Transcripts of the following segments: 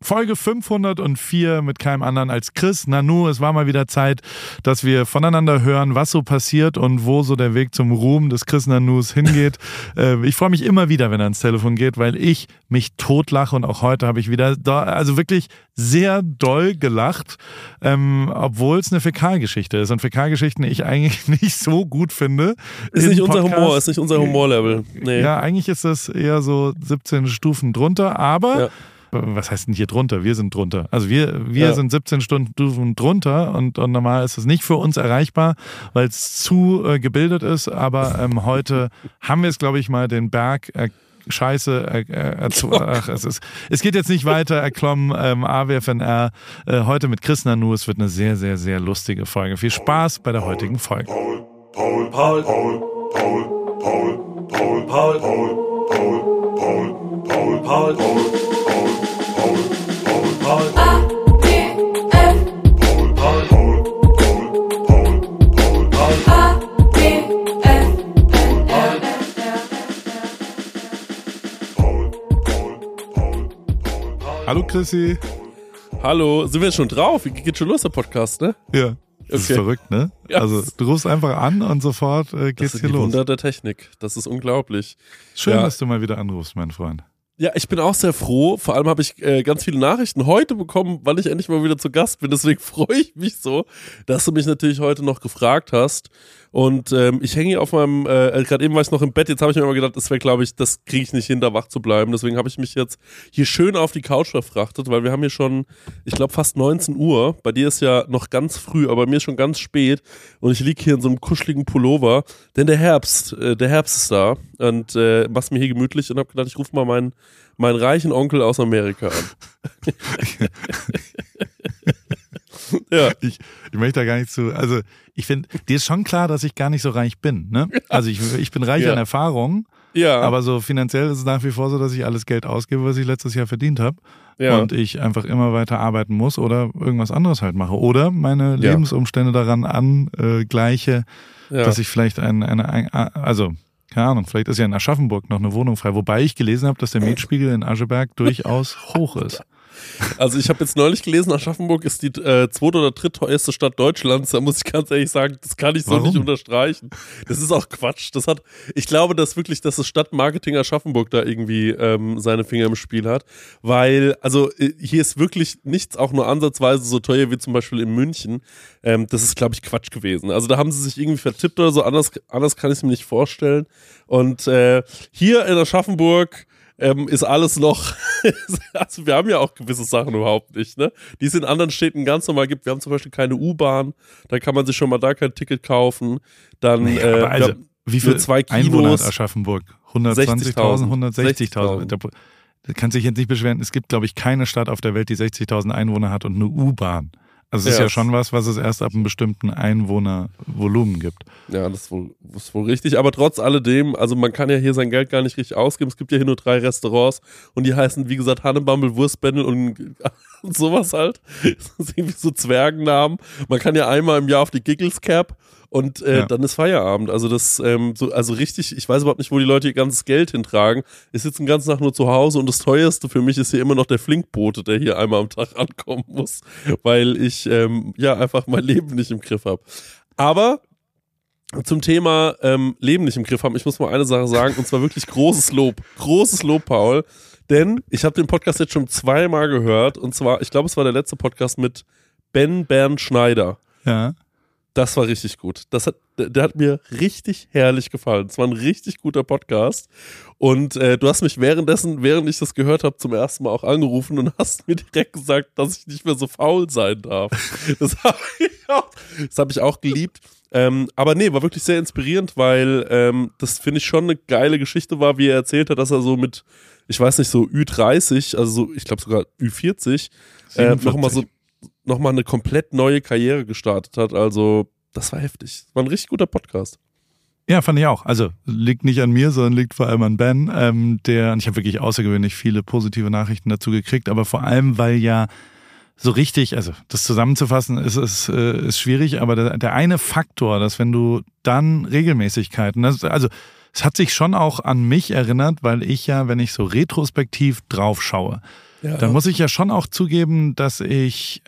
Folge 504 mit keinem anderen als Chris Nanu. Es war mal wieder Zeit, dass wir voneinander hören, was so passiert und wo so der Weg zum Ruhm des Chris Nanus hingeht. Ich freue mich immer wieder, wenn er ans Telefon geht, weil ich mich totlache und auch heute habe ich wieder wirklich sehr doll gelacht, obwohl es eine Fäkalgeschichte ist und Fäkalgeschichten ich eigentlich nicht so gut finde. Ist nicht unser Humor, ist nicht unser Humorlevel. Nee. Ja, eigentlich ist das eher so 17 Stufen drunter, aber... Ja. Was heißt denn hier drunter? Wir sind drunter. Also wir sind 17 Stufen drunter und normal ist es nicht für uns erreichbar, weil es zu gebildet ist. Aber heute haben wir es, glaube ich, mal den Berg Scheiße. Es geht jetzt nicht weiter. Erklommen AWFNR heute mit Chris Nanu. Es wird eine sehr, sehr, sehr lustige Folge. Viel Spaß bei der heutigen Folge. Hallo Chrissy. Hallo, sind wir jetzt schon drauf? Geht schon los, der Podcast, ne? Ja. Das ist verrückt, ne? Ja. Also du rufst einfach an und sofort geht's hier los. Das sind die Wunder der Technik. Das ist unglaublich. Schön, dass du mal wieder anrufst, mein Freund. Ja, ich bin auch sehr froh. Vor allem habe ich ganz viele Nachrichten heute bekommen, weil ich endlich mal wieder zu Gast bin. Deswegen freue ich mich so, dass du mich natürlich heute noch gefragt hast. Und ich hänge hier auf meinem, gerade eben war ich noch im Bett, jetzt habe ich mir immer gedacht, das wäre, glaube ich, das kriege ich nicht hin, da wach zu bleiben. Deswegen habe ich mich jetzt hier schön auf die Couch verfrachtet, weil wir haben hier schon, ich glaube, fast 19 Uhr. Bei dir ist ja noch ganz früh, aber bei mir ist schon ganz spät. Und ich liege hier in so einem kuscheligen Pullover, denn der Herbst ist da. Und mach's mir hier gemütlich und habe gedacht, ich rufe mal meinen reichen Onkel aus Amerika an. Ja. Ich möchte da gar nicht zu, also ich finde, dir ist schon klar, dass ich gar nicht so reich bin, ne? Also ich bin reich an Erfahrung, aber so finanziell ist es nach wie vor so, dass ich alles Geld ausgebe, was ich letztes Jahr verdient habe und ich einfach immer weiter arbeiten muss oder irgendwas anderes halt mache oder meine Lebensumstände daran angleiche, dass ich vielleicht also keine Ahnung, vielleicht ist ja in Aschaffenburg noch eine Wohnung frei, wobei ich gelesen habe, dass der Mietspiegel in Ascheberg durchaus hoch ist. Also ich habe jetzt neulich gelesen, Aschaffenburg ist die zweite oder drittteuerste Stadt Deutschlands. Da muss ich ganz ehrlich sagen, das kann ich so nicht unterstreichen. Das ist auch Quatsch. Ich glaube, dass das Stadtmarketing Aschaffenburg da irgendwie seine Finger im Spiel hat. Weil, also hier ist wirklich nichts auch nur ansatzweise so teuer wie zum Beispiel in München. Das ist, glaube ich, Quatsch gewesen. Also da haben sie sich irgendwie vertippt oder so. Anders kann ich es mir nicht vorstellen. Und hier in Aschaffenburg ist alles noch, also wir haben ja auch gewisse Sachen überhaupt nicht, ne? Die es in anderen Städten ganz normal gibt. Wir haben zum Beispiel keine U-Bahn, da kann man sich schon mal da kein Ticket kaufen. Dann, also, wie viele Einwohner hat Aschaffenburg? 120.000, 160.000. Da kannst du dich jetzt nicht beschweren. Es gibt, glaube ich, keine Stadt auf der Welt, die 60.000 Einwohner hat und eine U-Bahn. Also es ist ja schon was es erst ab einem bestimmten Einwohnervolumen gibt. Ja, das ist wohl richtig. Aber trotz alledem, also man kann ja hier sein Geld gar nicht richtig ausgeben. Es gibt ja hier nur 3 Restaurants und die heißen, wie gesagt, Hannebumble, Wurstbändel und sowas halt. Das sind irgendwie so Zwergennamen. Man kann ja einmal im Jahr auf die Giggles Cap und dann ist Feierabend. Also das, also richtig, ich weiß überhaupt nicht, wo die Leute ihr ganzes Geld hintragen. Ich sitze den ganzen Tag nur zu Hause und das Teuerste für mich ist hier immer noch der Flinkbote, der hier einmal am Tag ankommen muss, weil ich einfach mein Leben nicht im Griff habe. Aber zum Thema Leben nicht im Griff haben, ich muss mal eine Sache sagen, und zwar wirklich großes Lob, Paul, denn ich habe den Podcast jetzt schon 2-mal gehört und zwar, ich glaube, es war der letzte Podcast mit Bernd Schneider. Ja. Das war richtig gut. Der hat mir richtig herrlich gefallen. Es war ein richtig guter Podcast. Und du hast mich während ich das gehört habe, zum ersten Mal auch angerufen und hast mir direkt gesagt, dass ich nicht mehr so faul sein darf. Das habe ich auch geliebt. Aber nee, war wirklich sehr inspirierend, weil das, finde ich, schon eine geile Geschichte war, wie er erzählt hat, dass er so mit, ich weiß nicht, so Ü30, also so, ich glaube sogar Ü40, nochmal eine komplett neue Karriere gestartet hat. Also, das war heftig. Das war ein richtig guter Podcast. Ja, fand ich auch. Also, liegt nicht an mir, sondern liegt vor allem an Ben. Und ich habe wirklich außergewöhnlich viele positive Nachrichten dazu gekriegt, aber vor allem, weil ja so richtig, also das zusammenzufassen ist schwierig, aber der eine Faktor, dass wenn du dann Regelmäßigkeiten, also es hat sich schon auch an mich erinnert, weil ich ja, wenn ich so retrospektiv drauf schaue, dann muss ich ja schon auch zugeben, dass ich,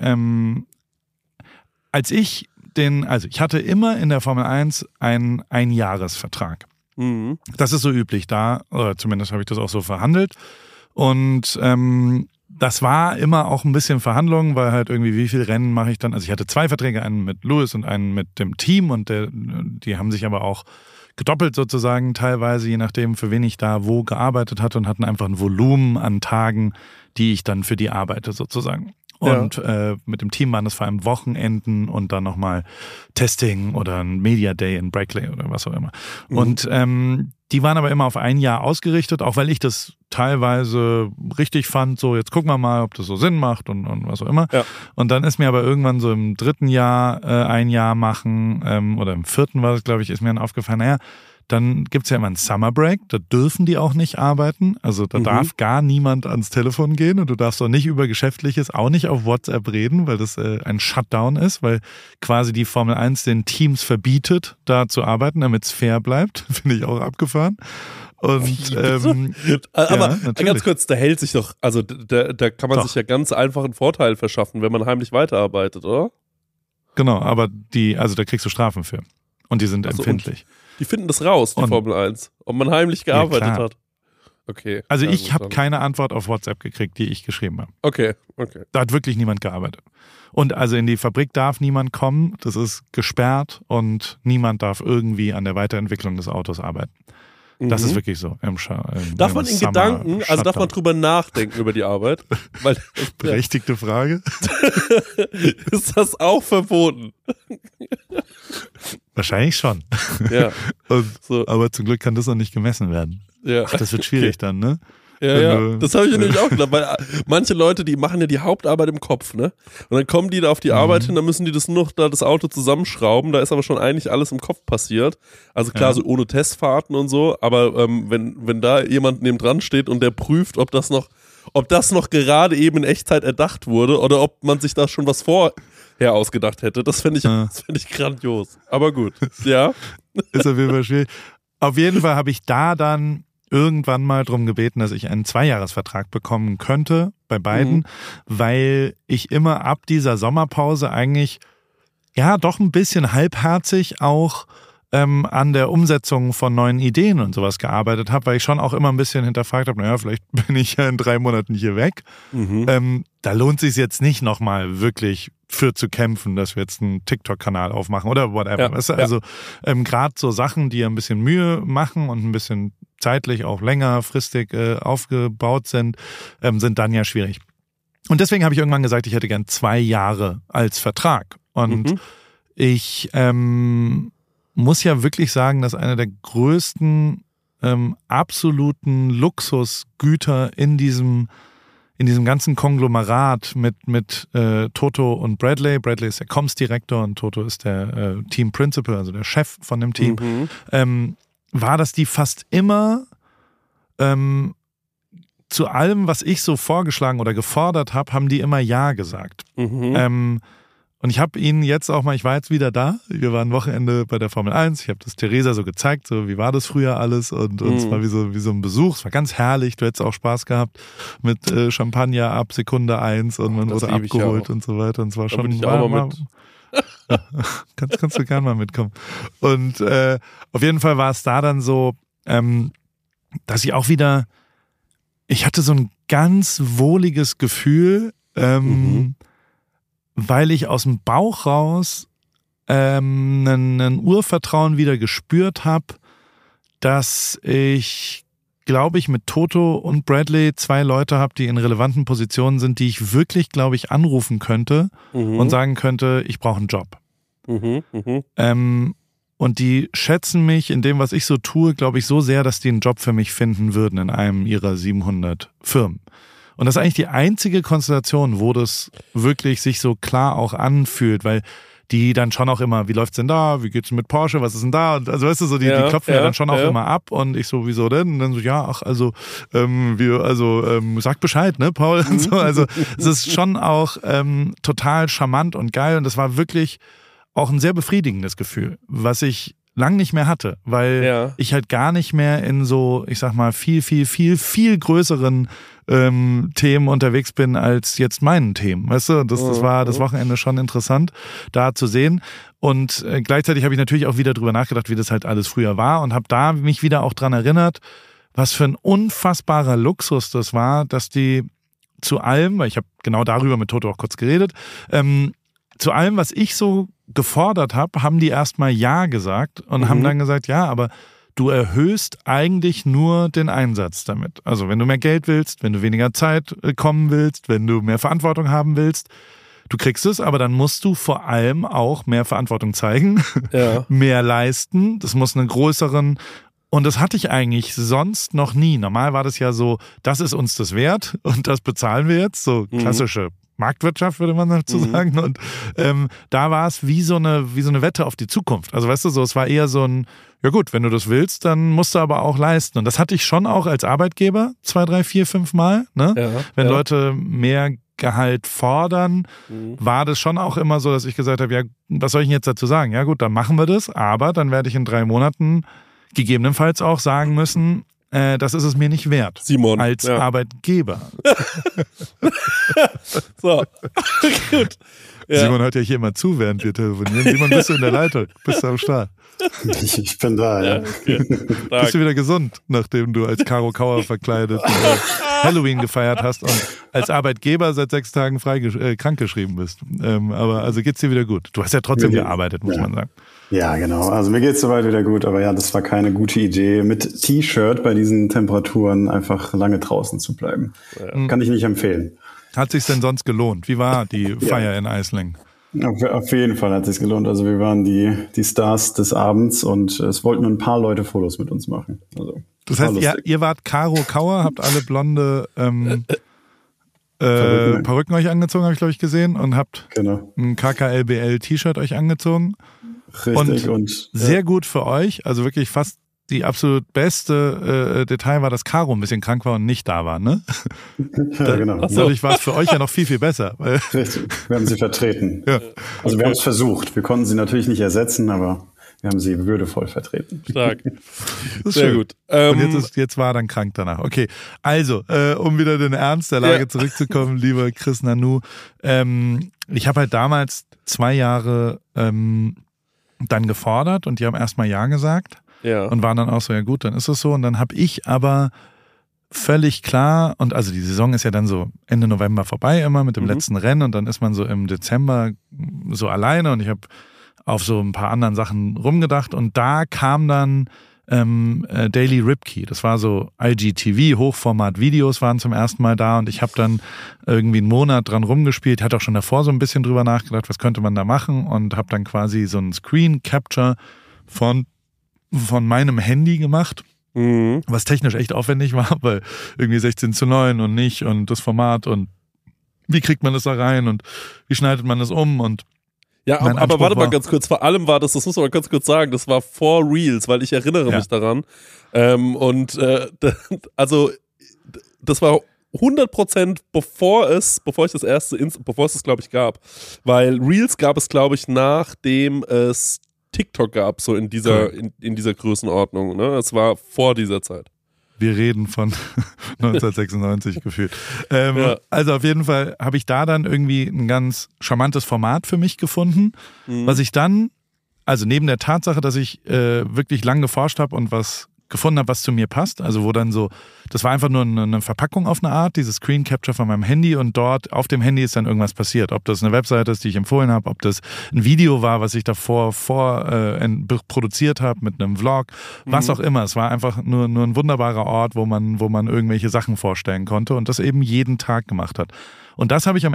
ich hatte immer in der Formel 1 einen Einjahresvertrag. Mhm. Das ist so üblich da, oder zumindest habe ich das auch so verhandelt. Und das war immer auch ein bisschen Verhandlung, weil halt irgendwie, wie viele Rennen mache ich dann? Also ich hatte 2 Verträge, einen mit Lewis und einen mit dem Team, und die haben sich aber auch gedoppelt sozusagen teilweise, je nachdem, für wen ich da wo gearbeitet hatte, und hatten einfach ein Volumen an Tagen, die ich dann für die arbeite sozusagen. Und mit dem Team waren es vor allem Wochenenden und dann nochmal Testing oder ein Media Day in Brackley oder was auch immer. Mhm. Und die waren aber immer auf ein Jahr ausgerichtet, auch weil ich das teilweise richtig fand, so jetzt gucken wir mal, ob das so Sinn macht und was auch immer. Ja. Und dann ist mir aber irgendwann so im 3. Jahr ein Jahr machen oder im 4. war das, glaube ich, ist mir dann aufgefallen, naja, dann gibt's ja immer einen Summer Break, da dürfen die auch nicht arbeiten, also da darf gar niemand ans Telefon gehen, und du darfst auch nicht über Geschäftliches, auch nicht auf WhatsApp reden, weil das ein Shutdown ist, weil quasi die Formel 1 den Teams verbietet, da zu arbeiten, damit es fair bleibt, finde ich auch abgefahren. Und aber ganz kurz, da hält sich doch, also da kann man sich ja ganz einfach einen Vorteil verschaffen, wenn man heimlich weiterarbeitet, oder? Genau, aber da kriegst du Strafen für. Und die sind empfindlich. Die finden das raus, die Formel 1, ob man heimlich gearbeitet hat. Okay. Also ich habe keine Antwort auf WhatsApp gekriegt, die ich geschrieben habe. Okay. Da hat wirklich niemand gearbeitet. Und also in die Fabrik darf niemand kommen, das ist gesperrt, und niemand darf irgendwie an der Weiterentwicklung des Autos arbeiten. Das ist wirklich so. Darf man in Gedanken, also darf man drüber nachdenken über die Arbeit? Weil, berechtigte Frage. Ist das auch verboten? Wahrscheinlich schon. Ja. Aber zum Glück kann das noch nicht gemessen werden. Ja. Ach, das wird schwierig dann, ne? Ja, das habe ich nämlich auch gedacht, weil manche Leute, die machen ja die Hauptarbeit im Kopf, ne? Und dann kommen die da auf die Arbeit hin, dann müssen die das Auto zusammenschrauben, da ist aber schon eigentlich alles im Kopf passiert. Also klar, so ohne Testfahrten und so, aber wenn da jemand nebendran steht und der prüft, ob das noch gerade eben in Echtzeit erdacht wurde oder ob man sich da schon was vorher ausgedacht hätte, das fände ich grandios. Aber gut, ja. Ist auf jeden Fall schwierig. Auf jeden Fall habe ich da dann irgendwann mal drum gebeten, dass ich einen 2-Jahresvertrag bekommen könnte bei beiden, weil ich immer ab dieser Sommerpause eigentlich doch ein bisschen halbherzig auch an der Umsetzung von neuen Ideen und sowas gearbeitet habe, weil ich schon auch immer ein bisschen hinterfragt habe, naja, vielleicht bin ich ja in 3 Monaten hier weg. Da lohnt es sich jetzt nicht nochmal wirklich für zu kämpfen, dass wir jetzt einen TikTok-Kanal aufmachen oder whatever. Ja, weißt du? Also gerade so Sachen, die ja ein bisschen Mühe machen und ein bisschen zeitlich auch längerfristig aufgebaut sind, sind dann ja schwierig. Und deswegen habe ich irgendwann gesagt, ich hätte gern 2 Jahre als Vertrag. Und ich muss ja wirklich sagen, dass einer der größten absoluten Luxusgüter in diesem ganzen Konglomerat mit Toto und Bradley. Bradley ist der Comms-Direktor und Toto ist der Team Principal, also der Chef von dem Team. War, dass die fast immer zu allem, was ich so vorgeschlagen oder gefordert habe, haben die immer Ja gesagt. Und ich habe ihnen jetzt auch mal, ich war jetzt wieder da, wir waren Wochenende bei der Formel 1, ich habe das Theresa so gezeigt, so wie war das früher alles, und es war wie so ein Besuch, es war ganz herrlich, du hättest auch Spaß gehabt mit Champagner ab Sekunde 1 und man wurde abgeholt und so weiter, und es war da schon... Ich auch mal mit. Kannst du gerne mal mitkommen. Und auf jeden Fall war es da dann so, dass ich auch wieder, ich hatte so ein ganz wohliges Gefühl, weil ich aus dem Bauch raus ein Urvertrauen wieder gespürt habe, dass ich, glaube ich, mit Toto und Bradley 2 Leute habe, die in relevanten Positionen sind, die ich wirklich, glaube ich, anrufen könnte und sagen könnte, ich brauche einen Job. Und die schätzen mich in dem, was ich so tue, glaube ich, so sehr, dass die einen Job für mich finden würden in einem ihrer 700 Firmen. Und das ist eigentlich die einzige Konstellation, wo das wirklich sich so klar auch anfühlt, weil die dann schon auch immer, wie läuft's denn da, wie geht's denn mit Porsche, was ist denn da? Und also weißt du, so die klopfen ja dann schon auch immer ab, und ich so, wieso denn? Und dann so, ja, ach, also, sag Bescheid, ne, Paul? Und so. Also es ist schon auch total charmant und geil, und das war wirklich auch ein sehr befriedigendes Gefühl, was ich lang nicht mehr hatte, weil ich halt gar nicht mehr in so, ich sag mal, viel größeren Themen unterwegs bin als jetzt meinen Themen. Weißt du, das war das Wochenende schon interessant, da zu sehen. Und gleichzeitig habe ich natürlich auch wieder drüber nachgedacht, wie das halt alles früher war und habe da mich wieder auch dran erinnert, was für ein unfassbarer Luxus das war, dass die zu allem, weil ich habe genau darüber mit Toto auch kurz geredet, zu allem, was ich so gefordert habe, haben die erstmal Ja gesagt und haben dann gesagt, ja, aber du erhöhst eigentlich nur den Einsatz damit. Also wenn du mehr Geld willst, wenn du weniger Zeit kommen willst, wenn du mehr Verantwortung haben willst, du kriegst es, aber dann musst du vor allem auch mehr Verantwortung zeigen, mehr leisten. Das muss einen größeren, und das hatte ich eigentlich sonst noch nie. Normal war das ja so, das ist uns das wert und das bezahlen wir jetzt, so klassische Marktwirtschaft, würde man dazu sagen. Und da war es wie so eine Wette auf die Zukunft. Also weißt du, so es war eher so ein, ja gut, wenn du das willst, dann musst du aber auch leisten. Und das hatte ich schon auch als Arbeitgeber 2, 3, 4, 5 Mal. Ne? Wenn Leute mehr Gehalt fordern, war das schon auch immer so, dass ich gesagt habe, ja, was soll ich denn jetzt dazu sagen? Ja gut, dann machen wir das, aber dann werde ich in 3 Monaten gegebenenfalls auch sagen müssen, das ist es mir nicht wert. Simon. Als Arbeitgeber. So, gut. Ja. Simon hört ja hier immer zu, während wir telefonieren. Simon, bist du in der Leitung? Bist du am Start? Ich bin da, ja. Okay. Bist du wieder gesund, nachdem du als Karo Kauer verkleidet Halloween gefeiert hast und als Arbeitgeber seit 6 Tagen krankgeschrieben bist. Aber also geht's dir wieder gut? Du hast ja trotzdem gearbeitet, muss man sagen. Ja, genau. Also mir geht's soweit wieder gut, aber ja, das war keine gute Idee, mit T-Shirt bei diesen Temperaturen einfach lange draußen zu bleiben. Ja. Kann ich nicht empfehlen. Hat sich's denn sonst gelohnt? Wie war die Feier in Eislingen? Auf jeden Fall hat es sich gelohnt. Also wir waren die Stars des Abends und es wollten ein paar Leute Fotos mit uns machen. Also, das heißt, ihr wart Karo Kauer, habt alle blonde Perücken euch angezogen, habe ich glaube ich gesehen, und habt ein KKLBL-T-Shirt euch angezogen. Richtig. Und sehr gut für euch, also wirklich fast die absolut beste Detail war, dass Caro ein bisschen krank war und nicht da war, ne? Ja, genau. Dadurch war es für euch ja noch viel besser. Richtig, wir haben sie vertreten. Ja. Also wir haben es versucht. Wir konnten sie natürlich nicht ersetzen, aber wir haben sie würdevoll vertreten. Stark. Sehr gut. Und jetzt war er dann krank danach. Okay, also, um wieder den Ernst der Lage zurückzukommen, lieber Chris Nanu. Ich habe halt damals 2 Jahre dann gefordert und die haben erstmal Ja gesagt. Ja. Und waren dann auch so, ja gut, dann ist es so. Und dann habe ich aber völlig klar, und also die Saison ist ja dann so Ende November vorbei immer mit dem letzten Rennen und dann ist man so im Dezember so alleine und ich habe auf so ein paar anderen Sachen rumgedacht und da kam dann Daily Ripkey. Das war so IGTV, Hochformat-Videos waren zum ersten Mal da und ich habe dann irgendwie einen Monat dran rumgespielt, hatte auch schon davor so ein bisschen drüber nachgedacht, was könnte man da machen und habe dann quasi so einen Screen Capture von meinem Handy gemacht, was technisch echt aufwendig war, weil irgendwie 16:9 und nicht und das Format und wie kriegt man das da rein und wie schneidet man das um und ja, aber warte mal ganz kurz, vor allem war das muss man ganz kurz sagen, das war vor Reels, weil ich erinnere mich daran also das war 100% bevor es das glaube ich gab, weil Reels gab es glaube ich nachdem es TikTok gab, so in dieser Größenordnung, ne? Es war vor dieser Zeit. Wir reden von 1996 gefühlt. Also auf jeden Fall habe ich da dann irgendwie ein ganz charmantes Format für mich gefunden, was ich dann, also neben der Tatsache, dass ich wirklich lang geforscht habe und was gefunden habe, was zu mir passt, also wo dann so, das war einfach nur eine Verpackung auf eine Art, dieses Screen Capture von meinem Handy und dort auf dem Handy ist dann irgendwas passiert, ob das eine Webseite ist, die ich empfohlen habe, ob das ein Video war, was ich davor produziert habe mit einem Vlog, was auch immer, es war einfach nur ein wunderbarer Ort, wo man irgendwelche Sachen vorstellen konnte und das eben jeden Tag gemacht hat. Und das habe ich am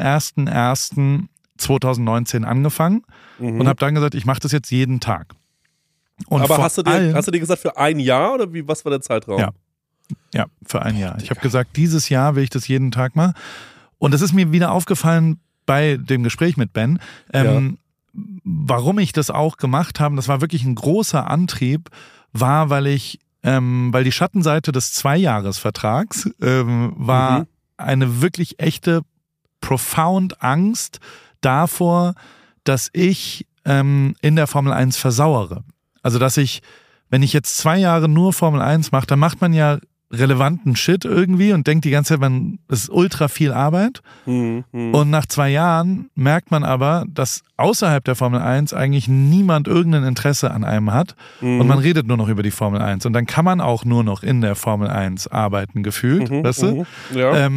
1.1.2019 angefangen und habe dann gesagt, ich mache das jetzt jeden Tag. Und aber hast du dir gesagt, für ein Jahr oder was war der Zeitraum? Ja, für ein Jahr. Ich habe gesagt, dieses Jahr will ich das jeden Tag machen. Und das ist mir wieder aufgefallen bei dem Gespräch mit Ben, warum ich das auch gemacht habe. Das war wirklich ein großer Antrieb, weil die Schattenseite des 2-Jahres-Vertrags war eine wirklich echte profound Angst davor, dass ich in der Formel 1 versauere. Also dass wenn ich jetzt 2 Jahre nur Formel 1 mache, dann macht man ja relevanten Shit irgendwie und denkt die ganze Zeit, es ist ultra viel Arbeit. Und nach 2 Jahren merkt man aber, dass außerhalb der Formel 1 eigentlich niemand irgendein Interesse an einem hat und man redet nur noch über die Formel 1 und dann kann man auch nur noch in der Formel 1 arbeiten, gefühlt, weißt du? Ja.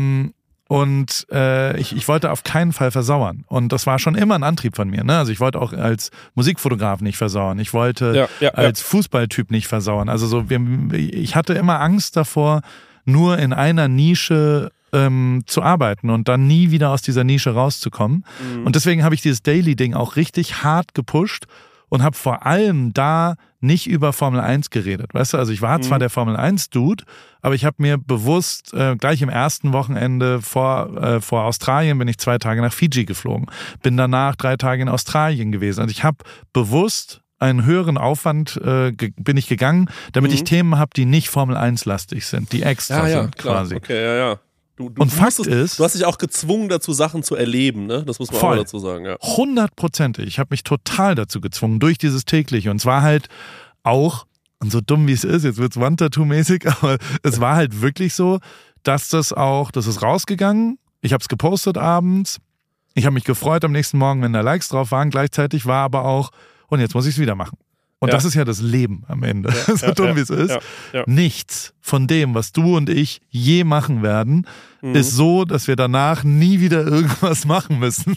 Und ich wollte auf keinen Fall versauern. Und das war schon immer ein Antrieb von mir. Ne? Also ich wollte auch als Musikfotograf nicht versauern. Ich wollte als Fußballtyp nicht versauern. Also ich hatte immer Angst davor, nur in einer Nische zu arbeiten und dann nie wieder aus dieser Nische rauszukommen. Und deswegen habe ich dieses Daily-Ding auch richtig hart gepusht und habe vor allem da nicht über Formel 1 geredet. Weißt du, also ich war zwar der Formel 1-Dude, aber ich habe mir bewusst gleich im ersten Wochenende vor Australien bin ich 2 Tage nach Fiji geflogen. Bin danach 3 Tage in Australien gewesen. Also ich habe bewusst einen höheren Aufwand bin ich gegangen, damit ich Themen habe, die nicht Formel 1-lastig sind, die extra sind quasi. Okay, ja. Und Fakt ist, du hast dich auch gezwungen dazu, Sachen zu erleben, ne? Das muss man auch dazu sagen, ja. 100%. Ich habe mich total dazu gezwungen, durch dieses tägliche. Und zwar halt auch, und so dumm wie es ist, jetzt wird es Wandtattoo-mäßig, aber es war halt wirklich so, dass das ist rausgegangen. Ich habe es gepostet abends. Ich habe mich gefreut am nächsten Morgen, wenn da Likes drauf waren. Gleichzeitig war aber auch, und jetzt muss ich es wieder machen. Und das ist ja das Leben am Ende, so dumm wie es ist. Ja. Nichts von dem, was du und ich je machen werden, ist so, dass wir danach nie wieder irgendwas machen müssen.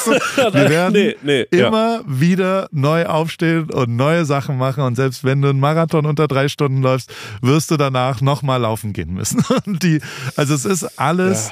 Wir werden immer wieder neu aufstehen und neue Sachen machen. Und selbst wenn du einen Marathon unter 3 Stunden läufst, wirst du danach nochmal laufen gehen müssen. Also es ist alles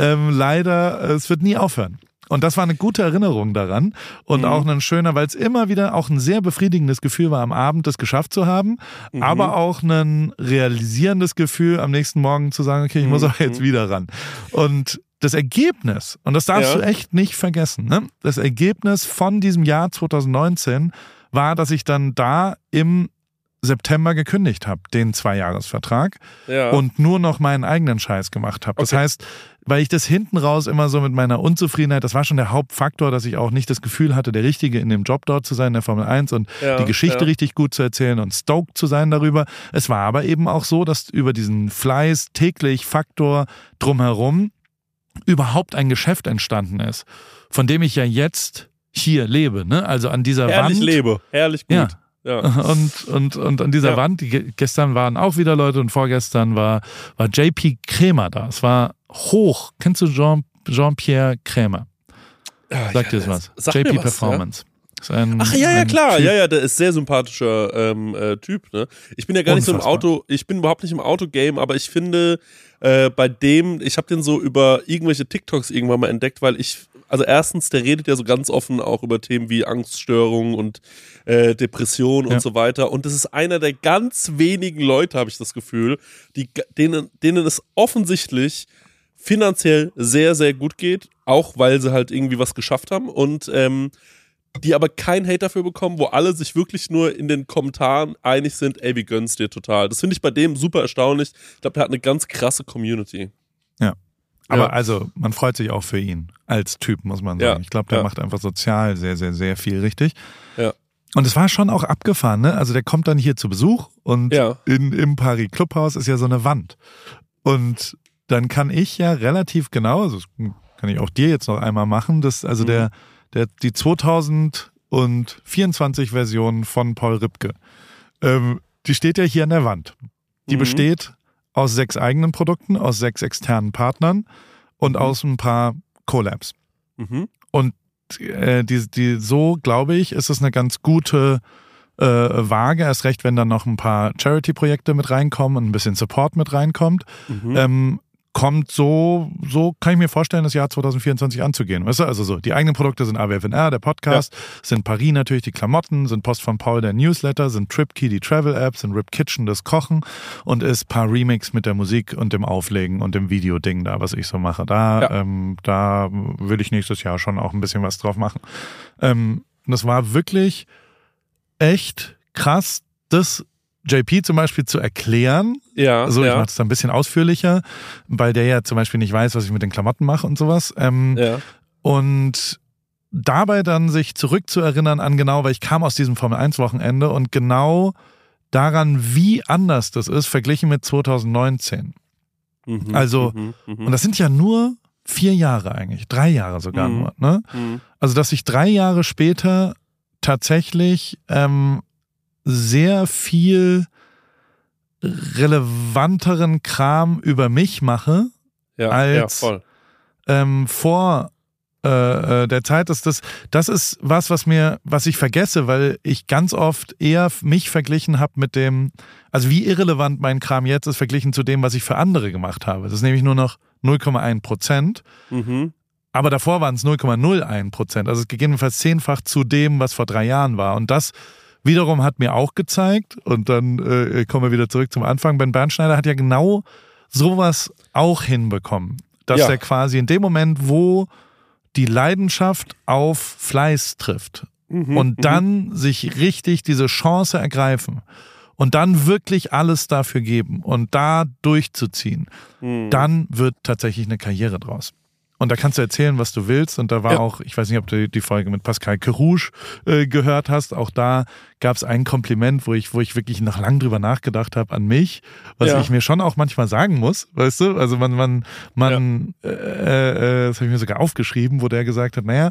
leider, es wird nie aufhören. Und das war eine gute Erinnerung daran und auch ein schöner, weil es immer wieder auch ein sehr befriedigendes Gefühl war, am Abend das geschafft zu haben, aber auch ein realisierendes Gefühl, am nächsten Morgen zu sagen, okay, ich muss auch jetzt wieder ran. Und das Ergebnis, und das darfst du echt nicht vergessen, ne? Das Ergebnis von diesem Jahr 2019 war, dass ich dann da im September gekündigt habe, den 2-Jahres-Vertrag und nur noch meinen eigenen Scheiß gemacht habe. Das heißt, weil ich das hinten raus immer so mit meiner Unzufriedenheit, das war schon der Hauptfaktor, dass ich auch nicht das Gefühl hatte, der Richtige in dem Job dort zu sein, in der Formel 1 und die Geschichte richtig gut zu erzählen und stoked zu sein darüber. Es war aber eben auch so, dass über diesen Fleiß täglich Faktor drumherum überhaupt ein Geschäft entstanden ist, von dem ich ja jetzt hier lebe, ne? Also an dieser Wand. Herrlich gut. Ja. Und an dieser Wand, gestern waren auch wieder Leute und vorgestern war JP Krämer da. Es war hoch. Kennst du Jean-Pierre Krämer? Sagt dir das was? JP Performance. Ja. Klar. Ja, der ist sehr sympathischer Typ, ne? Ich bin ja gar nicht so im Auto, ich bin überhaupt nicht im Autogame, aber ich finde, bei dem, ich habe den so über irgendwelche TikToks irgendwann mal entdeckt, weil also erstens, der redet ja so ganz offen auch über Themen wie Angststörungen und Depression und so weiter. Und das ist einer der ganz wenigen Leute, habe ich das Gefühl, denen es offensichtlich finanziell sehr, sehr gut geht, auch weil sie halt irgendwie was geschafft haben und die aber keinen Hate dafür bekommen, wo alle sich wirklich nur in den Kommentaren einig sind, ey, wir gönnen's dir total. Das finde ich bei dem super erstaunlich. Ich glaube, der hat eine ganz krasse Community. Ja. Aber also, man freut sich auch für ihn als Typ, muss man sagen. Ich glaube, der macht einfach sozial sehr, sehr, sehr viel richtig. Ja. Und es war schon auch abgefahren, ne? Also der kommt dann hier zu Besuch und im Paris Clubhaus ist ja so eine Wand. Und dann kann ich ja relativ genau, also das kann ich auch dir jetzt noch einmal machen, die 2024 Version von Paul Ripke, die steht ja hier an der Wand. Die besteht aus 6 eigenen Produkten, aus 6 externen Partnern und aus ein paar Collabs. Und so, glaube ich, ist es eine ganz gute Waage, erst recht, wenn dann noch ein paar Charity-Projekte mit reinkommen und ein bisschen Support mit reinkommt. Kommt so kann ich mir vorstellen, das Jahr 2024 anzugehen. Weißt du, also so, die eigenen Produkte sind AWFNR, der Podcast, sind Paris natürlich die Klamotten, sind Post von Paul der Newsletter, sind TripKey die Travel-App, sind Rip Kitchen das Kochen und ist paar Remix mit der Musik und dem Auflegen und dem Video-Ding da, was ich so mache. Da will ich nächstes Jahr schon auch ein bisschen was drauf machen. Das war wirklich echt krass, das JP zum Beispiel zu erklären. Ich mache es da ein bisschen ausführlicher, weil der ja zum Beispiel nicht weiß, was ich mit den Klamotten mache und sowas. Und dabei dann sich zurückzuerinnern an genau, weil ich kam aus diesem Formel-1-Wochenende und genau daran, wie anders das ist, verglichen mit 2019. Und das sind ja nur 4 Jahre eigentlich, 3 Jahre sogar nur. Ne? Also, dass ich 3 Jahre später tatsächlich sehr viel relevanteren Kram über mich mache, als vor der Zeit. Das ist was ich vergesse, weil ich ganz oft eher mich verglichen habe mit dem, also wie irrelevant mein Kram jetzt ist, verglichen zu dem, was ich für andere gemacht habe. Das ist nämlich nur noch 0,1%. Aber davor waren es 0,01%. Also gegebenenfalls 10-fach zu dem, was vor 3 Jahren war. Und das wiederum hat mir auch gezeigt, und dann kommen wir wieder zurück zum Anfang, Ben Bernschneider hat ja genau sowas auch hinbekommen. Dass er quasi in dem Moment, wo die Leidenschaft auf Fleiß trifft und dann sich richtig diese Chance ergreifen und dann wirklich alles dafür geben und da durchzuziehen, dann wird tatsächlich eine Karriere draus. Und da kannst du erzählen, was du willst. Und da war auch, ich weiß nicht, ob du die Folge mit Pascal Kerouche gehört hast, auch da gab es ein Kompliment, wo ich wirklich noch lang drüber nachgedacht habe an mich, was ich mir schon auch manchmal sagen muss, weißt du? Also das habe ich mir sogar aufgeschrieben, wo der gesagt hat, naja,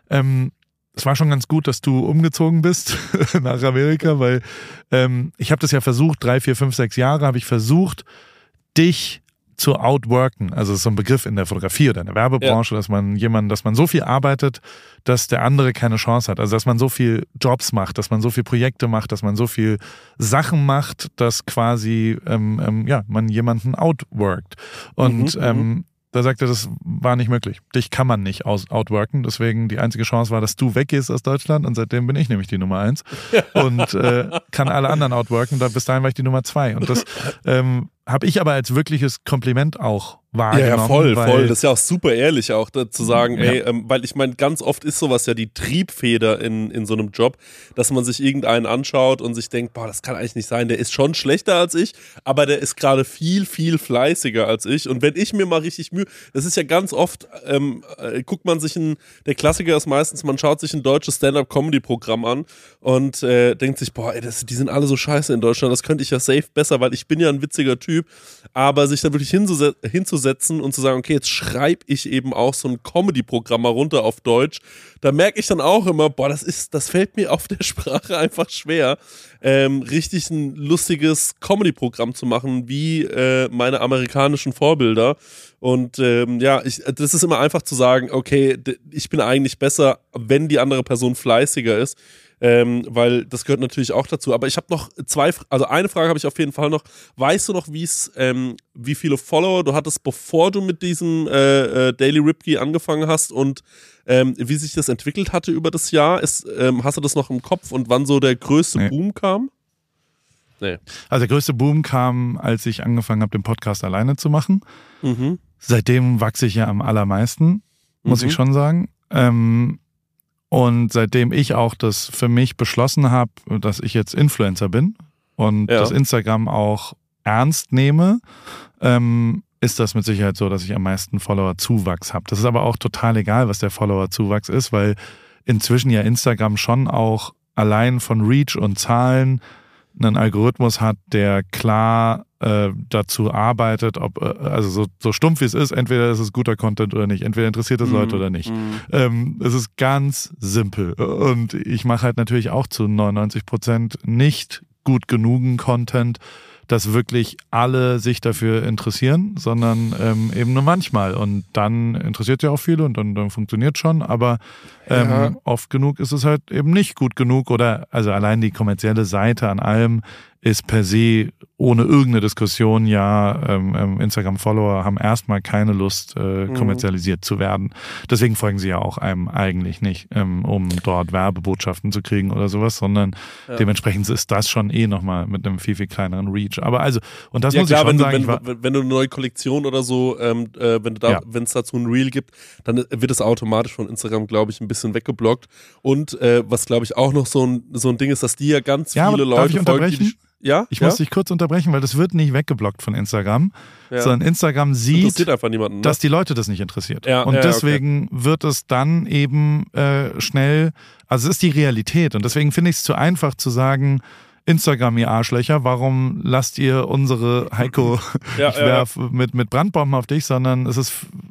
es war schon ganz gut, dass du umgezogen bist nach Amerika, weil ich habe das ja versucht, 3, 4, 5, 6 Jahre habe ich versucht, dich zu outworken, also das ist so ein Begriff in der Fotografie oder in der Werbebranche, dass man so viel arbeitet, dass der andere keine Chance hat. Also dass man so viel Jobs macht, dass man so viel Projekte macht, dass man so viel Sachen macht, dass quasi man jemanden outworkt. Und da sagt er, das war nicht möglich. Dich kann man nicht outworken. Deswegen die einzige Chance war, dass du weggehst aus Deutschland, und seitdem bin ich nämlich die Nummer 1 und kann alle anderen outworken. Bis dahin war ich die Nummer 2. Und das habe ich aber als wirkliches Kompliment auch wahrgenommen. Ja, voll. Das ist ja auch super ehrlich auch zu sagen, weil ich meine, ganz oft ist sowas ja die Triebfeder in so einem Job, dass man sich irgendeinen anschaut und sich denkt, boah, das kann eigentlich nicht sein, der ist schon schlechter als ich, aber der ist gerade viel, viel fleißiger als ich. Und wenn ich mir mal richtig Mühe, das ist ja ganz oft, guckt man sich der Klassiker ist meistens, man schaut sich ein deutsches Stand-Up-Comedy-Programm an und denkt sich, boah, ey, die sind alle so scheiße in Deutschland, das könnte ich ja safe besser, weil ich bin ja ein witziger Typ. Aber sich da wirklich hinzusetzen und zu sagen, okay, jetzt schreibe ich eben auch so ein Comedy-Programm mal runter auf Deutsch, da merke ich dann auch immer, boah, das fällt mir auf der Sprache einfach schwer, richtig ein lustiges Comedy-Programm zu machen, wie meine amerikanischen Vorbilder. Und das ist immer einfach zu sagen, okay, ich bin eigentlich besser, wenn die andere Person fleißiger ist. Weil das gehört natürlich auch dazu. Aber ich habe noch eine Frage habe ich auf jeden Fall noch. Weißt du noch, wie viele Follower du hattest, bevor du mit diesem Daily Ripkey angefangen hast und wie sich das entwickelt hatte über das Jahr? Hast du das noch im Kopf und wann so der größte Boom kam? Nee. Also der größte Boom kam, als ich angefangen habe, den Podcast alleine zu machen. Seitdem wachse ich ja am allermeisten, muss ich schon sagen. Und seitdem ich auch das für mich beschlossen habe, dass ich jetzt Influencer bin und das Instagram auch ernst nehme, ist das mit Sicherheit so, dass ich am meisten Follower-Zuwachs habe. Das ist aber auch total egal, was der Follower-Zuwachs ist, weil inzwischen ja Instagram schon auch allein von Reach und Zahlen einen Algorithmus hat, der klar dazu arbeitet, ob, also so stumpf wie es ist, entweder ist es guter Content oder nicht, entweder interessiert es Leute oder nicht. Es ist ganz simpel. Und ich mache halt natürlich auch zu 99% nicht gut genugen Content, dass wirklich alle sich dafür interessieren, sondern eben nur manchmal. Und dann interessiert ja auch viele und dann funktioniert schon, aber oft genug ist es halt eben nicht gut genug oder also allein die kommerzielle Seite an allem ist per se ohne irgendeine Diskussion, Instagram-Follower haben erstmal keine Lust, kommerzialisiert zu werden. Deswegen folgen sie ja auch einem eigentlich nicht, um dort Werbebotschaften zu kriegen oder sowas, sondern dementsprechend ist das schon nochmal mit einem viel, viel kleineren Reach. Aber also, und das muss ich schon sagen. Wenn du eine neue Kollektion oder so, wenn es dazu ein Reel gibt, dann wird es automatisch von Instagram, glaube ich, ein bisschen weggeblockt. Und was, glaube ich, auch noch so ein Ding ist, dass die ja ganz viele Leute folgen. Ja? Ich muss dich kurz unterbrechen, weil das wird nicht weggeblockt von Instagram, sondern Instagram sieht, einfach niemanden, ne? dass die Leute das nicht interessiert. Ja, und deswegen wird es dann eben schnell, also es ist die Realität und deswegen finde ich es zu einfach zu sagen, Instagram, ihr Arschlöcher, warum lasst ihr unsere Heiko, ich werf mit Brandbomben auf dich, sondern es ist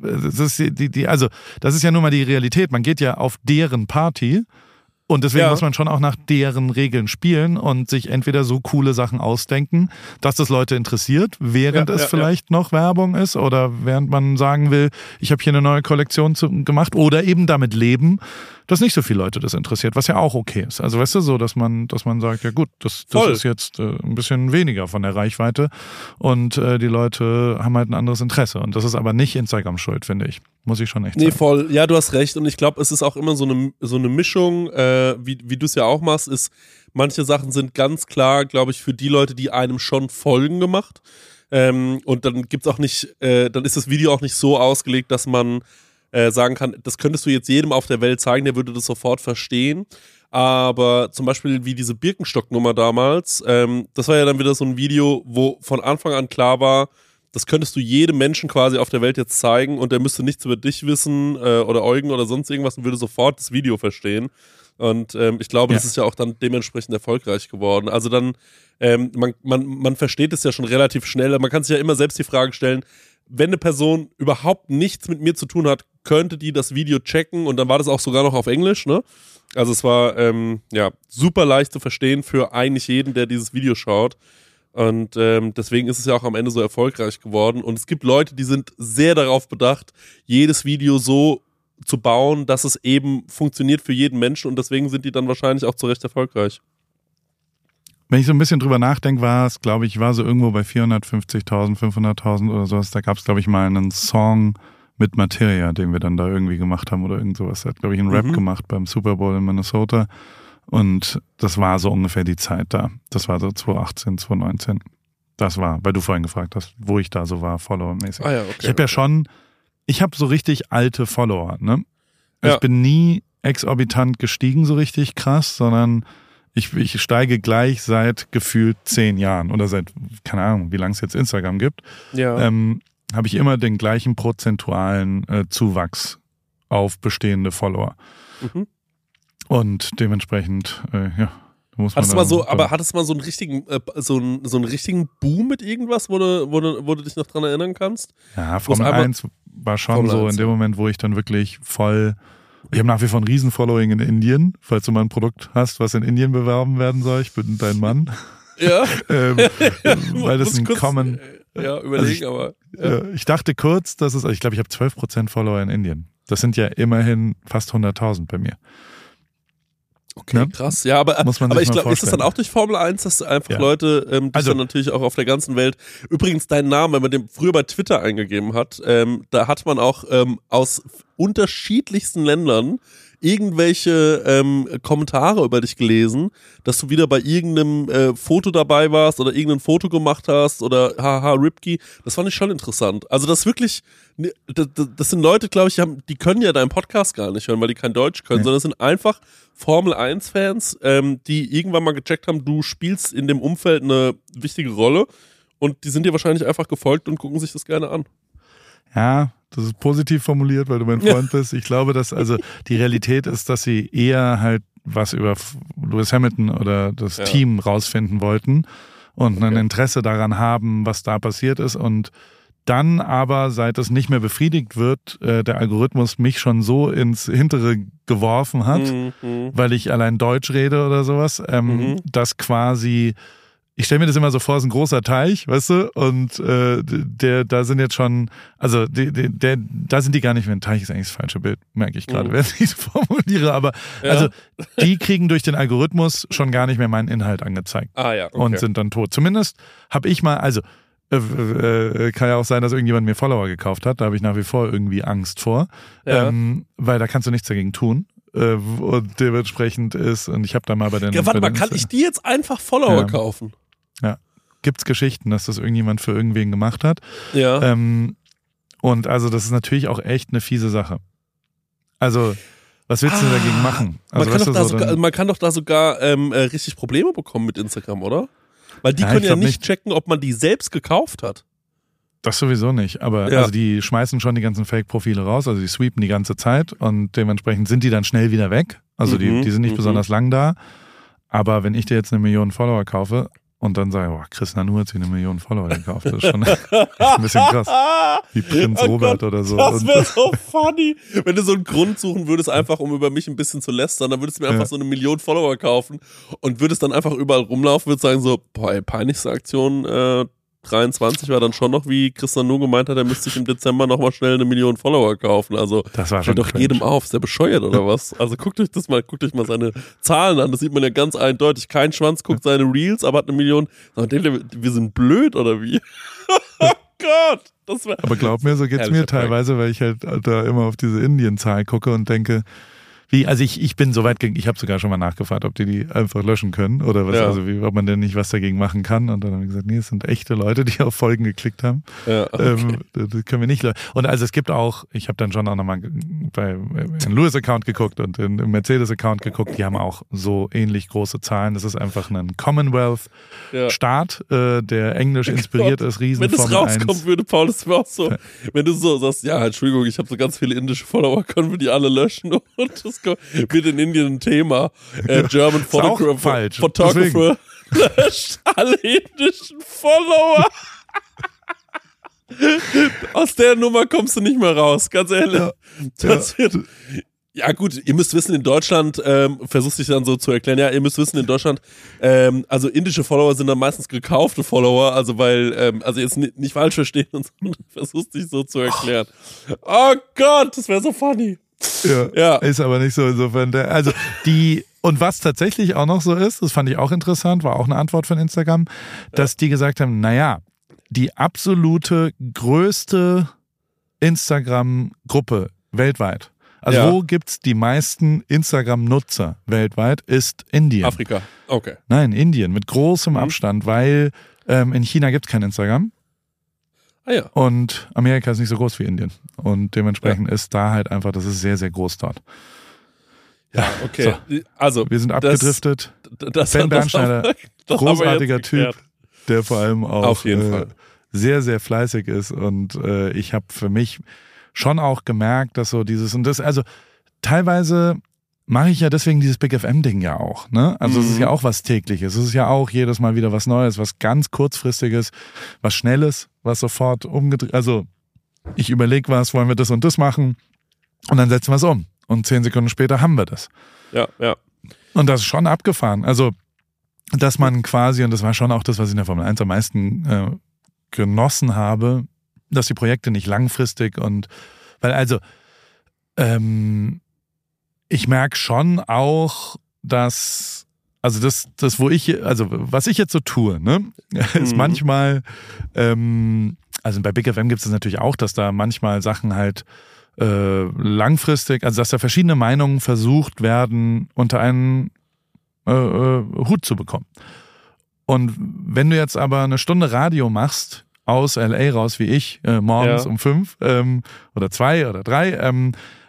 also das ist ja nun mal die Realität. Man geht ja auf deren Party und deswegen muss man schon auch nach deren Regeln spielen und sich entweder so coole Sachen ausdenken, dass das Leute interessiert, während es vielleicht noch Werbung ist oder während man sagen will, ich habe hier eine neue Kollektion gemacht oder eben damit leben, dass nicht so viele Leute das interessiert, was ja auch okay ist. Also weißt du, so, dass man sagt, ja gut, das ist jetzt ein bisschen weniger von der Reichweite und die Leute haben halt ein anderes Interesse. Und das ist aber nicht Instagram schuld, finde ich. Muss ich schon echt sagen. Nee, voll. Ja, du hast recht. Und ich glaube, es ist auch immer so eine Mischung, wie du es ja auch machst, ist, manche Sachen sind ganz klar, glaube ich, für die Leute, die einem schon folgen gemacht. Und dann gibt's auch nicht, dann ist das Video auch nicht so ausgelegt, dass man sagen kann, das könntest du jetzt jedem auf der Welt zeigen, der würde das sofort verstehen. Aber zum Beispiel wie diese Birkenstock-Nummer damals, das war ja dann wieder so ein Video, wo von Anfang an klar war, das könntest du jedem Menschen quasi auf der Welt jetzt zeigen und der müsste nichts über dich wissen oder Eugen oder sonst irgendwas und würde sofort das Video verstehen. Und ich glaube, das ist ja auch dann dementsprechend erfolgreich geworden. Also dann, man versteht es ja schon relativ schnell. Man kann sich ja immer selbst die Frage stellen, wenn eine Person überhaupt nichts mit mir zu tun hat, könnte die das Video checken und dann war das auch sogar noch auf Englisch, ne? Also es war super leicht zu verstehen für eigentlich jeden, der dieses Video schaut. Und deswegen ist es ja auch am Ende so erfolgreich geworden. Und es gibt Leute, die sind sehr darauf bedacht, jedes Video so zu bauen, dass es eben funktioniert für jeden Menschen und deswegen sind die dann wahrscheinlich auch zu Recht erfolgreich. Wenn ich so ein bisschen drüber nachdenke, war es, glaube ich, war so irgendwo bei 450.000, 500.000 oder sowas. Da gab es, glaube ich, mal einen Song mit Materia, den wir dann da irgendwie gemacht haben oder irgend sowas. Er hat, glaube ich, einen Rap gemacht beim Super Bowl in Minnesota und das war so ungefähr die Zeit da. Das war so 2018, 2019. Das war, weil du vorhin gefragt hast, wo ich da so war, followermäßig. Ah ja, okay, ich habe ich habe so richtig alte Follower, ne? Ich bin nie exorbitant gestiegen, so richtig krass, sondern ich steige gleich seit gefühlt 10 Jahren oder seit, keine Ahnung, wie lange es jetzt Instagram gibt, habe ich immer den gleichen prozentualen Zuwachs auf bestehende Follower. Mhm. Und dementsprechend, muss man. Hat es mal so einen richtigen, so einen richtigen Boom mit irgendwas, wo du dich noch dran erinnern kannst? Ja, Formel 1 war schon so in dem Moment, wo ich dann wirklich voll. Ich habe nach wie vor ein Riesen-Following in Indien, falls du mal ein Produkt hast, was in Indien bewerben werden soll. Ich bin dein Mann. Ja. Weil das ein Common. Überlegen, aber. Ja. Ich dachte kurz, dass es, ich glaube, ich habe 12% Follower in Indien. Das sind ja immerhin fast 100.000 bei mir. Okay, krass. Ja, aber ich glaube, ist das dann auch durch Formel 1, dass einfach Leute, die dann natürlich auch auf der ganzen Welt, übrigens deinen Namen, wenn man den früher bei Twitter eingegeben hat, da hat man auch aus unterschiedlichsten Ländern irgendwelche Kommentare über dich gelesen, dass du wieder bei irgendeinem Foto dabei warst oder irgendein Foto gemacht hast oder haha Ripkey. Das fand ich schon interessant. Also das wirklich, das sind Leute, glaube ich, die können ja deinen Podcast gar nicht hören, weil die kein Deutsch können, sondern das sind einfach Formel-1-Fans, die irgendwann mal gecheckt haben, du spielst in dem Umfeld eine wichtige Rolle und die sind dir wahrscheinlich einfach gefolgt und gucken sich das gerne an. Ja, das ist positiv formuliert, weil du mein Freund bist. Ich glaube, dass also die Realität ist, dass sie eher halt was über Lewis Hamilton oder das Team rausfinden wollten und ein Interesse daran haben, was da passiert ist und dann aber, seit es nicht mehr befriedigt wird, der Algorithmus mich schon so ins Hintere geworfen hat, weil ich allein Deutsch rede oder sowas, dass quasi, ich stelle mir das immer so vor, es ist ein großer Teich, weißt du, und da sind jetzt schon, also da sind die gar nicht mehr, ein Teich ist eigentlich das falsche Bild, merke ich gerade, wenn ich es formuliere, aber also die kriegen durch den Algorithmus schon gar nicht mehr meinen Inhalt angezeigt und sind dann tot. Zumindest habe ich mal, also kann ja auch sein, dass irgendjemand mir Follower gekauft hat. Da habe ich nach wie vor irgendwie Angst vor, weil da kannst du nichts dagegen tun. Und dementsprechend ist, und ich habe da mal bei den... Ja, warte mal, kann ich dir jetzt einfach Follower kaufen? Ja, gibt's Geschichten, dass das irgendjemand für irgendwen gemacht hat. Ja. Und also das ist natürlich auch echt eine fiese Sache. Also... Was willst du dagegen machen? Also, man kann doch da sogar richtig Probleme bekommen mit Instagram, oder? Weil die können ja nicht checken, ob man die selbst gekauft hat. Das sowieso nicht, aber also die schmeißen schon die ganzen Fake-Profile raus, also die sweepen die ganze Zeit und dementsprechend sind die dann schnell wieder weg. Also die sind nicht besonders lang da. Aber wenn ich dir jetzt 1 Million Follower kaufe und dann sage, Chris Nanu hat sich 1 Million Follower gekauft, das ist schon echt ein bisschen krass. Wie Prinz Robert oder so. Das wäre so funny. Wenn du so einen Grund suchen würdest, einfach um über mich ein bisschen zu lästern, dann würdest du mir einfach so 1 Million Follower kaufen und würdest dann einfach überall rumlaufen, würdest sagen so, peinlichste Aktion, 23 war dann schon noch, wie Chris Nanu gemeint hat, er müsste sich im Dezember nochmal schnell 1 Million Follower kaufen. Also das war schon doch cringe. Jedem auf, ist der bescheuert oder was? Also guckt euch mal seine Zahlen an, das sieht man ja ganz eindeutig. Kein Schwanz guckt seine Reels, aber hat 1 Million. Wir sind blöd oder wie? Oh Gott! Aber glaub mir, so geht's mir teilweise, weil ich halt da immer auf diese Indien-Zahl gucke und denke, also ich bin so weit gegen, ich habe sogar schon mal nachgefragt, ob die einfach löschen können oder was, also ob man denn nicht was dagegen machen kann. Und dann haben wir gesagt, nee, es sind echte Leute, die auf Folgen geklickt haben. Ja, okay. Das können wir nicht löschen. Und also es gibt auch, ich habe dann schon auch nochmal in Lewis-Account geguckt und im Mercedes-Account geguckt, die haben auch so ähnlich große Zahlen. Das ist einfach ein Commonwealth-Staat, der englisch inspiriert ist, riesen Wenn das rauskommen würde, Paul, das wäre auch so, wenn du so sagst, ja, Entschuldigung, ich habe so ganz viele indische Follower, können wir die alle löschen? Und das wird in Indien ein Thema. German Photographer löscht alle indischen Follower. Aus der Nummer kommst du nicht mehr raus, ganz ehrlich. Ja gut, ihr müsst wissen, in Deutschland, versuchst dich dann so zu erklären, ihr müsst wissen, in Deutschland, also indische Follower sind dann meistens gekaufte Follower, also weil, also jetzt nicht falsch verstehen, sondern versuchst dich so zu erklären. Oh Gott, das wäre so funny. Ja, ist aber nicht so insofern. Und was tatsächlich auch noch so ist, das fand ich auch interessant, war auch eine Antwort von Instagram, dass die gesagt haben, naja, die absolute größte Instagram-Gruppe weltweit, also wo gibt's die meisten Instagram-Nutzer weltweit, ist Indien. Afrika, okay. Nein, Indien, mit großem Abstand, weil in China gibt's kein Instagram. Ah ja. Und Amerika ist nicht so groß wie Indien. Und dementsprechend ist da halt einfach, das ist sehr, sehr groß dort. Ja, okay. So. Also, wir sind abgedriftet. Ben Bernschneider, großartiger Typ, der vor allem auch auf jeden Fall sehr, sehr fleißig ist. Und ich habe für mich schon auch gemerkt, dass so dieses und das, also teilweise mache ich ja deswegen dieses Big FM-Ding ja auch. Ne? Also es ist ja auch was Tägliches. Es ist ja auch jedes Mal wieder was Neues, was ganz Kurzfristiges, was Schnelles, was sofort umgedreht. Also ich überlege was, wollen wir das und das machen und dann setzen wir es um. Und 10 Sekunden später haben wir das. Ja. Und das ist schon abgefahren. Also, dass man quasi, und das war schon auch das, was ich in der Formel 1 am meisten genossen habe, dass die Projekte nicht langfristig und, weil also, ich merke schon auch, dass, also das, was ich jetzt so tue, ne, ist manchmal, also bei Big FM gibt es das natürlich auch, dass da manchmal Sachen halt langfristig, also dass da verschiedene Meinungen versucht werden, unter einen Hut zu bekommen. Und wenn du jetzt aber 1 Stunde Radio machst, aus LA raus wie ich, morgens um 5 oder 2 oder 3,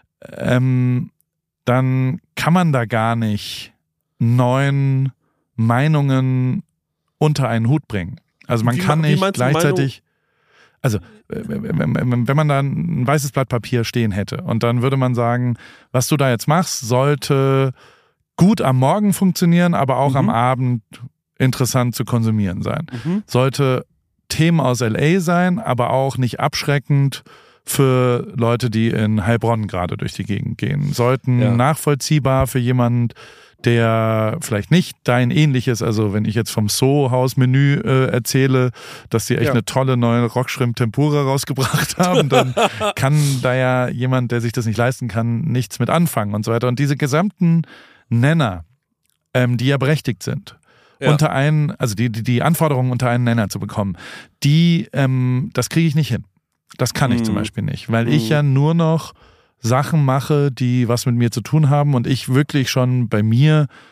dann kann man da gar nicht 9 Meinungen unter einen Hut bringen. Also man kann nicht gleichzeitig, also wenn man da ein weißes Blatt Papier stehen hätte und dann würde man sagen, was du da jetzt machst, sollte gut am Morgen funktionieren, aber auch am Abend interessant zu konsumieren sein. Sollte Themen aus LA sein, aber auch nicht abschreckend für Leute, die in Heilbronn gerade durch die Gegend gehen. Sollten nachvollziehbar für jemanden, der vielleicht nicht dein ähnliches, also wenn ich jetzt vom So-Haus-Menü erzähle, dass die echt eine tolle neue Rockshrimp-Tempura rausgebracht haben, dann kann da ja jemand, der sich das nicht leisten kann, nichts mit anfangen und so weiter. Und diese gesamten Nenner, die ja berechtigt sind, unter einen, also die Anforderungen unter einen Nenner zu bekommen, das kriege ich nicht hin. Das kann ich zum Beispiel nicht, weil ich ja nur noch Sachen mache, die was mit mir zu tun haben und ich wirklich schon bei mir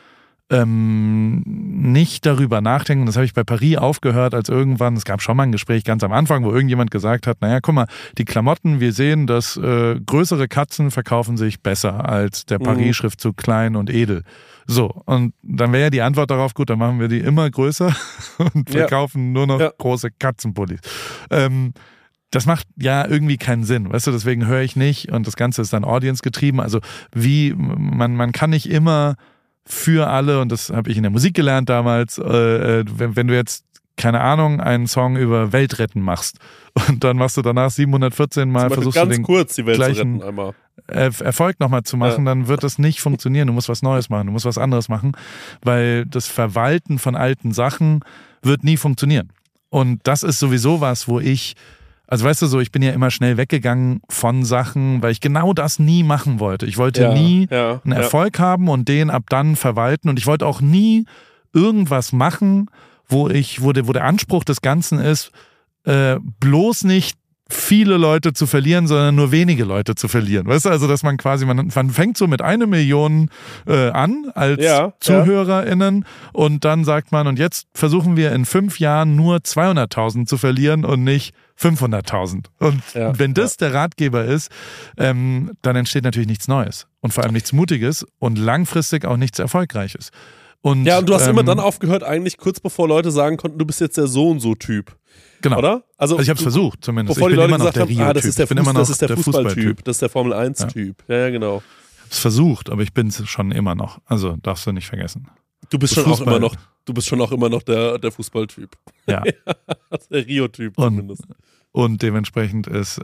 nicht darüber nachdenken. Das habe ich bei Paris aufgehört, als irgendwann, es gab schon mal ein Gespräch ganz am Anfang, wo irgendjemand gesagt hat, naja, guck mal, die Klamotten, wir sehen, dass größere Katzen verkaufen sich besser als der Paris-Schriftzug klein und edel. So, und dann wäre ja die Antwort darauf, gut, dann machen wir die immer größer und verkaufen nur noch große Katzenpullis. Das macht ja irgendwie keinen Sinn, weißt du, deswegen höre ich nicht und das Ganze ist dann Audience getrieben, also man kann nicht immer für alle, und das habe ich in der Musik gelernt damals, wenn du jetzt, keine Ahnung, einen Song über Weltretten machst und dann machst du danach 714 Mal, versuchst du den kurz die Welt gleichen zu retten einmal. Erfolg nochmal zu machen, dann wird das nicht funktionieren. Du musst was Neues machen, du musst was anderes machen, weil das Verwalten von alten Sachen wird nie funktionieren. Und das ist sowieso was, wo ich weißt du so, ich bin ja immer schnell weggegangen von Sachen, weil ich genau das nie machen wollte. Ich wollte nie einen Erfolg haben und den ab dann verwalten und ich wollte auch nie irgendwas machen, wo der Anspruch des Ganzen ist, bloß nicht viele Leute zu verlieren, sondern nur wenige Leute zu verlieren. Weißt du, also dass man quasi, man fängt so mit 1 Million an als ZuhörerInnen und dann sagt man, und jetzt versuchen wir in 5 Jahren nur 200.000 zu verlieren und nicht 500.000. Und wenn das der Ratgeber ist, dann entsteht natürlich nichts Neues und vor allem nichts Mutiges und langfristig auch nichts Erfolgreiches. Und du hast immer dann aufgehört, eigentlich kurz bevor Leute sagen konnten, du bist jetzt der so und so Typ. Genau. Oder? Also ich habe es versucht zumindest. Bevor ich die bin Leute immer noch gesagt der haben, das ist der Fußballtyp. Das ist der Formel-1-Typ. Ja, genau. Ich habe es versucht, aber ich bin es schon immer noch. Also darfst du nicht vergessen. Du bist schon auch immer noch der Fußballtyp. Ja. Der Rio-Typ zumindest. Und dementsprechend ist,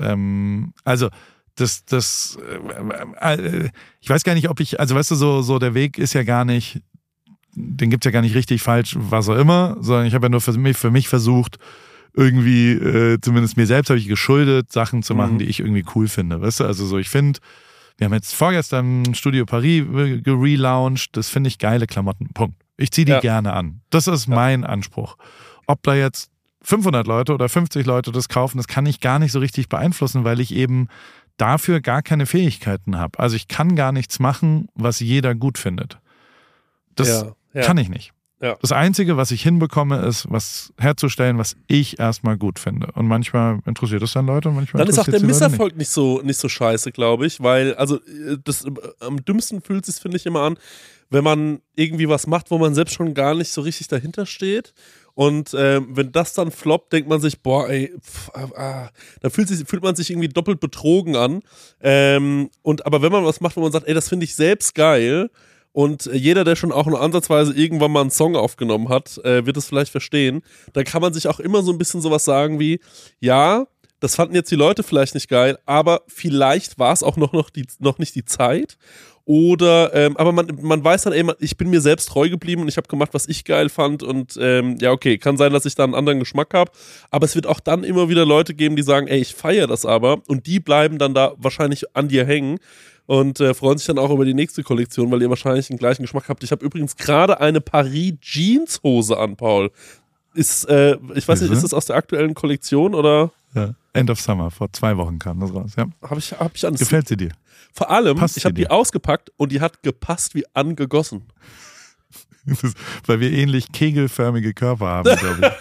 ich weiß gar nicht, ob ich, also weißt du, so der Weg ist ja gar nicht, den gibt's ja gar nicht richtig, falsch, was auch immer, sondern ich habe ja nur für mich versucht, irgendwie, zumindest mir selbst habe ich geschuldet, Sachen zu machen, die ich irgendwie cool finde, weißt du, also so, ich finde, wir haben jetzt vorgestern Studio Paris gelauncht, das finde ich geile Klamotten, Punkt. Ich ziehe die gerne an. Das ist mein Anspruch. Ob da jetzt 500 Leute oder 50 Leute das kaufen, das kann ich gar nicht so richtig beeinflussen, weil ich eben dafür gar keine Fähigkeiten habe. Also ich kann gar nichts machen, was jeder gut findet. Das kann ich nicht. Ja. Das Einzige, was ich hinbekomme, ist, was herzustellen, was ich erstmal gut finde. Und manchmal interessiert es dann Leute und manchmal dann ist auch der Misserfolg nicht so scheiße, glaube ich, weil, also das am dümmsten fühlt es sich, finde ich, immer an, wenn man irgendwie was macht, wo man selbst schon gar nicht so richtig dahinter steht. Und wenn das dann floppt, denkt man sich, boah, ey, da fühlt man sich irgendwie doppelt betrogen an. Aber wenn man was macht, wo man sagt, ey, das finde ich selbst geil, und jeder, der schon auch nur ansatzweise irgendwann mal einen Song aufgenommen hat, wird es vielleicht verstehen, dann kann man sich auch immer so ein bisschen sowas sagen wie, ja, das fanden jetzt die Leute vielleicht nicht geil, aber vielleicht war es auch noch nicht die Zeit. Oder, aber man weiß dann, ey, ich bin mir selbst treu geblieben und ich habe gemacht, was ich geil fand und ja, okay, kann sein, dass ich da einen anderen Geschmack habe, aber es wird auch dann immer wieder Leute geben, die sagen, ey, ich feiere das aber, und die bleiben dann da wahrscheinlich an dir hängen und freuen sich dann auch über die nächste Kollektion, weil ihr wahrscheinlich den gleichen Geschmack habt. Ich habe übrigens gerade eine Paris Jeans Hose an, Paul. Ich weiß nicht, ist das aus der aktuellen Kollektion oder? Ja, End of Summer, vor 2 Wochen kam das raus, ja. Hab ich an. Gefällt sie dir? Vor allem, ich habe die ausgepackt und die hat gepasst wie angegossen. Weil wir ähnlich kegelförmige Körper haben, glaube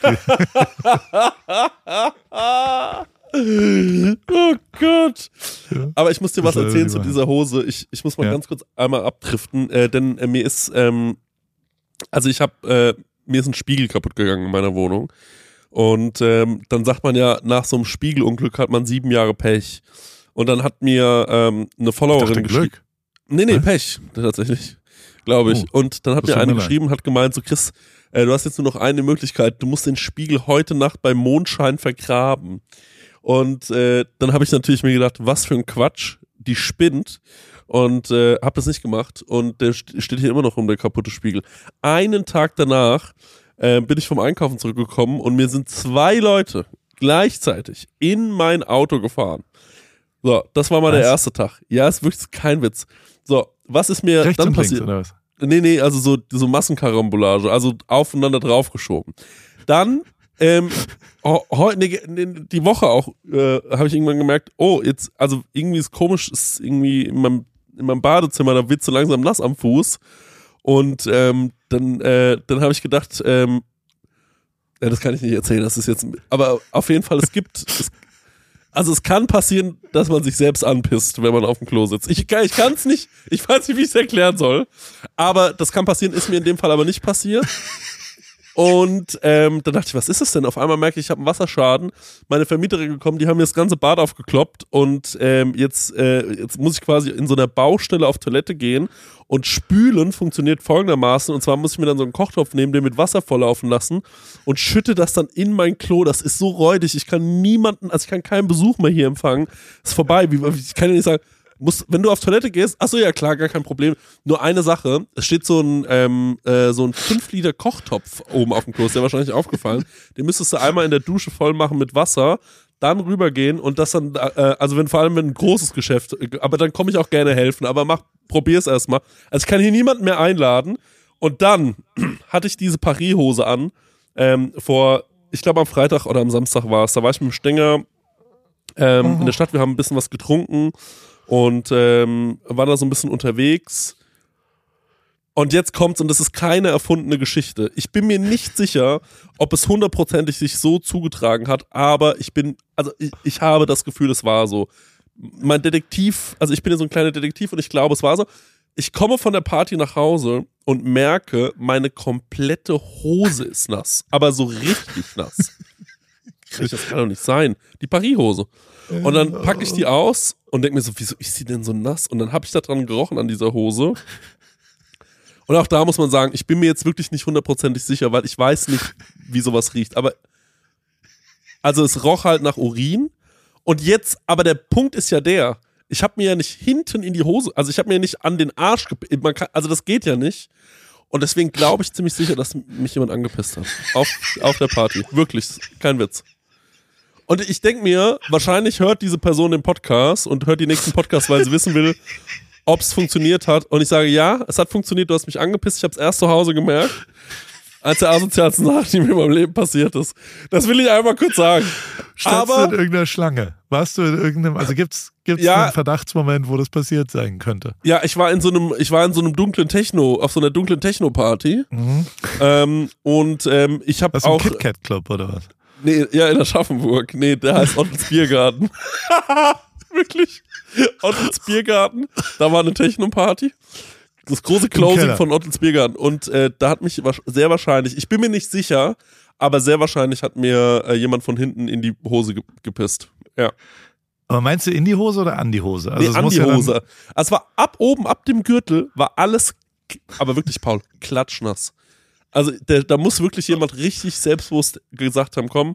ich. Oh Gott. Ja. Aber ich muss dir was erzählen zu dieser Hose. Ich muss mal ganz kurz einmal abdriften, denn mir ist, mir ist ein Spiegel kaputt gegangen in meiner Wohnung. Und dann sagt man ja, nach so einem Spiegelunglück hat man 7 Jahre Pech. Und dann hat mir eine Followerin geschrieben. Nee, Pech, tatsächlich, glaube ich. Und dann hat mir eine geschrieben, hat gemeint, so Chris, du hast jetzt nur noch eine Möglichkeit, du musst den Spiegel heute Nacht beim Mondschein vergraben. Und dann habe ich natürlich mir gedacht, was für ein Quatsch, die spinnt. Und habe das nicht gemacht. Und der steht hier immer noch rum, der kaputte Spiegel. Einen Tag danach bin ich vom Einkaufen zurückgekommen und mir sind 2 Leute gleichzeitig in mein Auto gefahren. So, das war mal der erste Tag. Ja, ist wirklich kein Witz. So, was ist mir rechts dann und passiert? Links, oder was? Nee, also so Massenkarambolage, also aufeinander draufgeschoben. Dann, die Woche auch, habe ich irgendwann gemerkt, oh, jetzt, also irgendwie ist komisch, ist irgendwie in meinem Badezimmer, da wird so langsam nass am Fuß. Und dann habe ich gedacht, das kann ich nicht erzählen, das ist jetzt, aber auf jeden Fall, es kann passieren, dass man sich selbst anpisst, wenn man auf dem Klo sitzt. Ich kann es nicht, ich weiß nicht, wie ich es erklären soll, aber das kann passieren, ist mir in dem Fall aber nicht passiert. Und dann dachte ich, was ist das denn? Auf einmal merke ich habe einen Wasserschaden. Meine Vermieterin gekommen, die haben mir das ganze Bad aufgekloppt und jetzt muss ich quasi in so einer Baustelle auf Toilette gehen und spülen funktioniert folgendermaßen. Und zwar muss ich mir dann so einen Kochtopf nehmen, den mit Wasser volllaufen lassen und schütte das dann in mein Klo. Das ist so räudig. Ich kann keinen Besuch mehr hier empfangen. Ist vorbei. Ich kann ja nicht sagen, wenn du auf Toilette gehst, achso, ja klar, gar kein Problem. Nur eine Sache, es steht so ein 5 Liter Kochtopf oben auf dem Klo, ist dir wahrscheinlich aufgefallen. Den müsstest du einmal in der Dusche voll machen mit Wasser, dann rübergehen und das dann, vor allem wenn ein großes Geschäft, aber dann komme ich auch gerne helfen, aber probier's erstmal. Also ich kann hier niemanden mehr einladen und dann hatte ich diese Paris-Hose an, ich glaube am Freitag oder am Samstag war es, da war ich mit dem Stenger in der Stadt, wir haben ein bisschen was getrunken und war da so ein bisschen unterwegs. Und jetzt kommt's, und das ist keine erfundene Geschichte. Ich bin mir nicht sicher, ob es 100%ig sich so zugetragen hat, aber ich habe das Gefühl, es war so. Mein Detektiv, also ich bin ja so ein kleiner Detektiv und ich glaube, es war so. Ich komme von der Party nach Hause und merke, meine komplette Hose ist nass. Aber so richtig nass. Das kann doch nicht sein. Die Paris-Hose. Und dann packe ich die aus und denke mir so, wieso ist sie denn so nass? Und dann habe ich da dran gerochen an dieser Hose. Und auch da muss man sagen, ich bin mir jetzt wirklich nicht 100%ig sicher, weil ich weiß nicht, wie sowas riecht. Aber, also es roch halt nach Urin. Und jetzt, aber der Punkt ist ja ich habe mir ja nicht hinten in die Hose, also ich habe mir ja nicht an den Arsch also das geht ja nicht. Und deswegen glaube ich ziemlich sicher, dass mich jemand angepisst hat. Auf der Party. Wirklich, kein Witz. Und ich denke mir, wahrscheinlich hört diese Person den Podcast und hört die nächsten Podcasts, weil sie wissen will, ob es funktioniert hat. Und ich sage, ja, es hat funktioniert, du hast mich angepisst, ich habe es erst zu Hause gemerkt, als der asozialste Sache, die mir in meinem Leben passiert ist. Das will ich einmal kurz sagen. Standst du in irgendeiner Schlange? Warst du in irgendeinem, also gibt's einen Verdachtsmoment, wo das passiert sein könnte? Ja, ich war in so einem dunklen auf so einer dunklen Techno-Party. Mhm. Ich habe auch... Ist das ein KitKat-Club oder was? Nee, ja, in Aschaffenburg. Nee, der heißt Ottels Biergarten. Wirklich? Ottels Biergarten. Da war eine Techno-Party. Das große Closing von Ottels Biergarten. Und da hat mich sehr wahrscheinlich, ich bin mir nicht sicher, aber sehr wahrscheinlich hat mir jemand von hinten in die Hose gepisst. Ja. Aber meinst du in die Hose oder an die Hose? Also nee, an die Hose. Also es war ab dem Gürtel, war alles, aber wirklich, Paul, klatschnass. Also da muss wirklich jemand richtig selbstbewusst gesagt haben, komm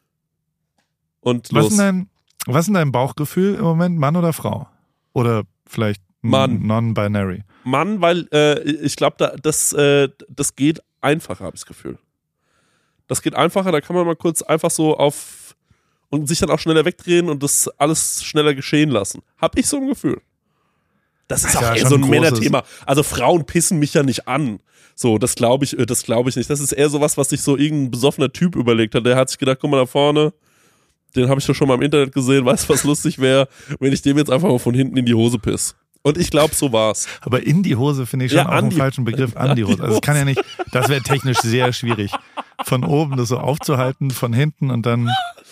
und los. Was ist denn dein Bauchgefühl im Moment, Mann oder Frau? Oder vielleicht non-binary? Mann, weil ich glaube, das geht einfacher, habe ich das Gefühl. Das geht einfacher, da kann man mal kurz einfach so und sich dann auch schneller wegdrehen und das alles schneller geschehen lassen. Hab ich so ein Gefühl. Das ist auch eher so ein Männerthema. Also Frauen pissen mich ja nicht an. So, das glaube ich nicht. Das ist eher sowas, was sich so irgendein besoffener Typ überlegt hat. Der hat sich gedacht, guck mal da vorne, den habe ich doch schon mal im Internet gesehen, weißt du, was lustig wäre, wenn ich dem jetzt einfach mal von hinten in die Hose piss. Und ich glaube, so war's. Aber in die Hose finde ich schon auch einen falschen Begriff, an die Hose. Also es kann ja nicht, das wäre technisch sehr schwierig, von oben das so aufzuhalten, von hinten und dann...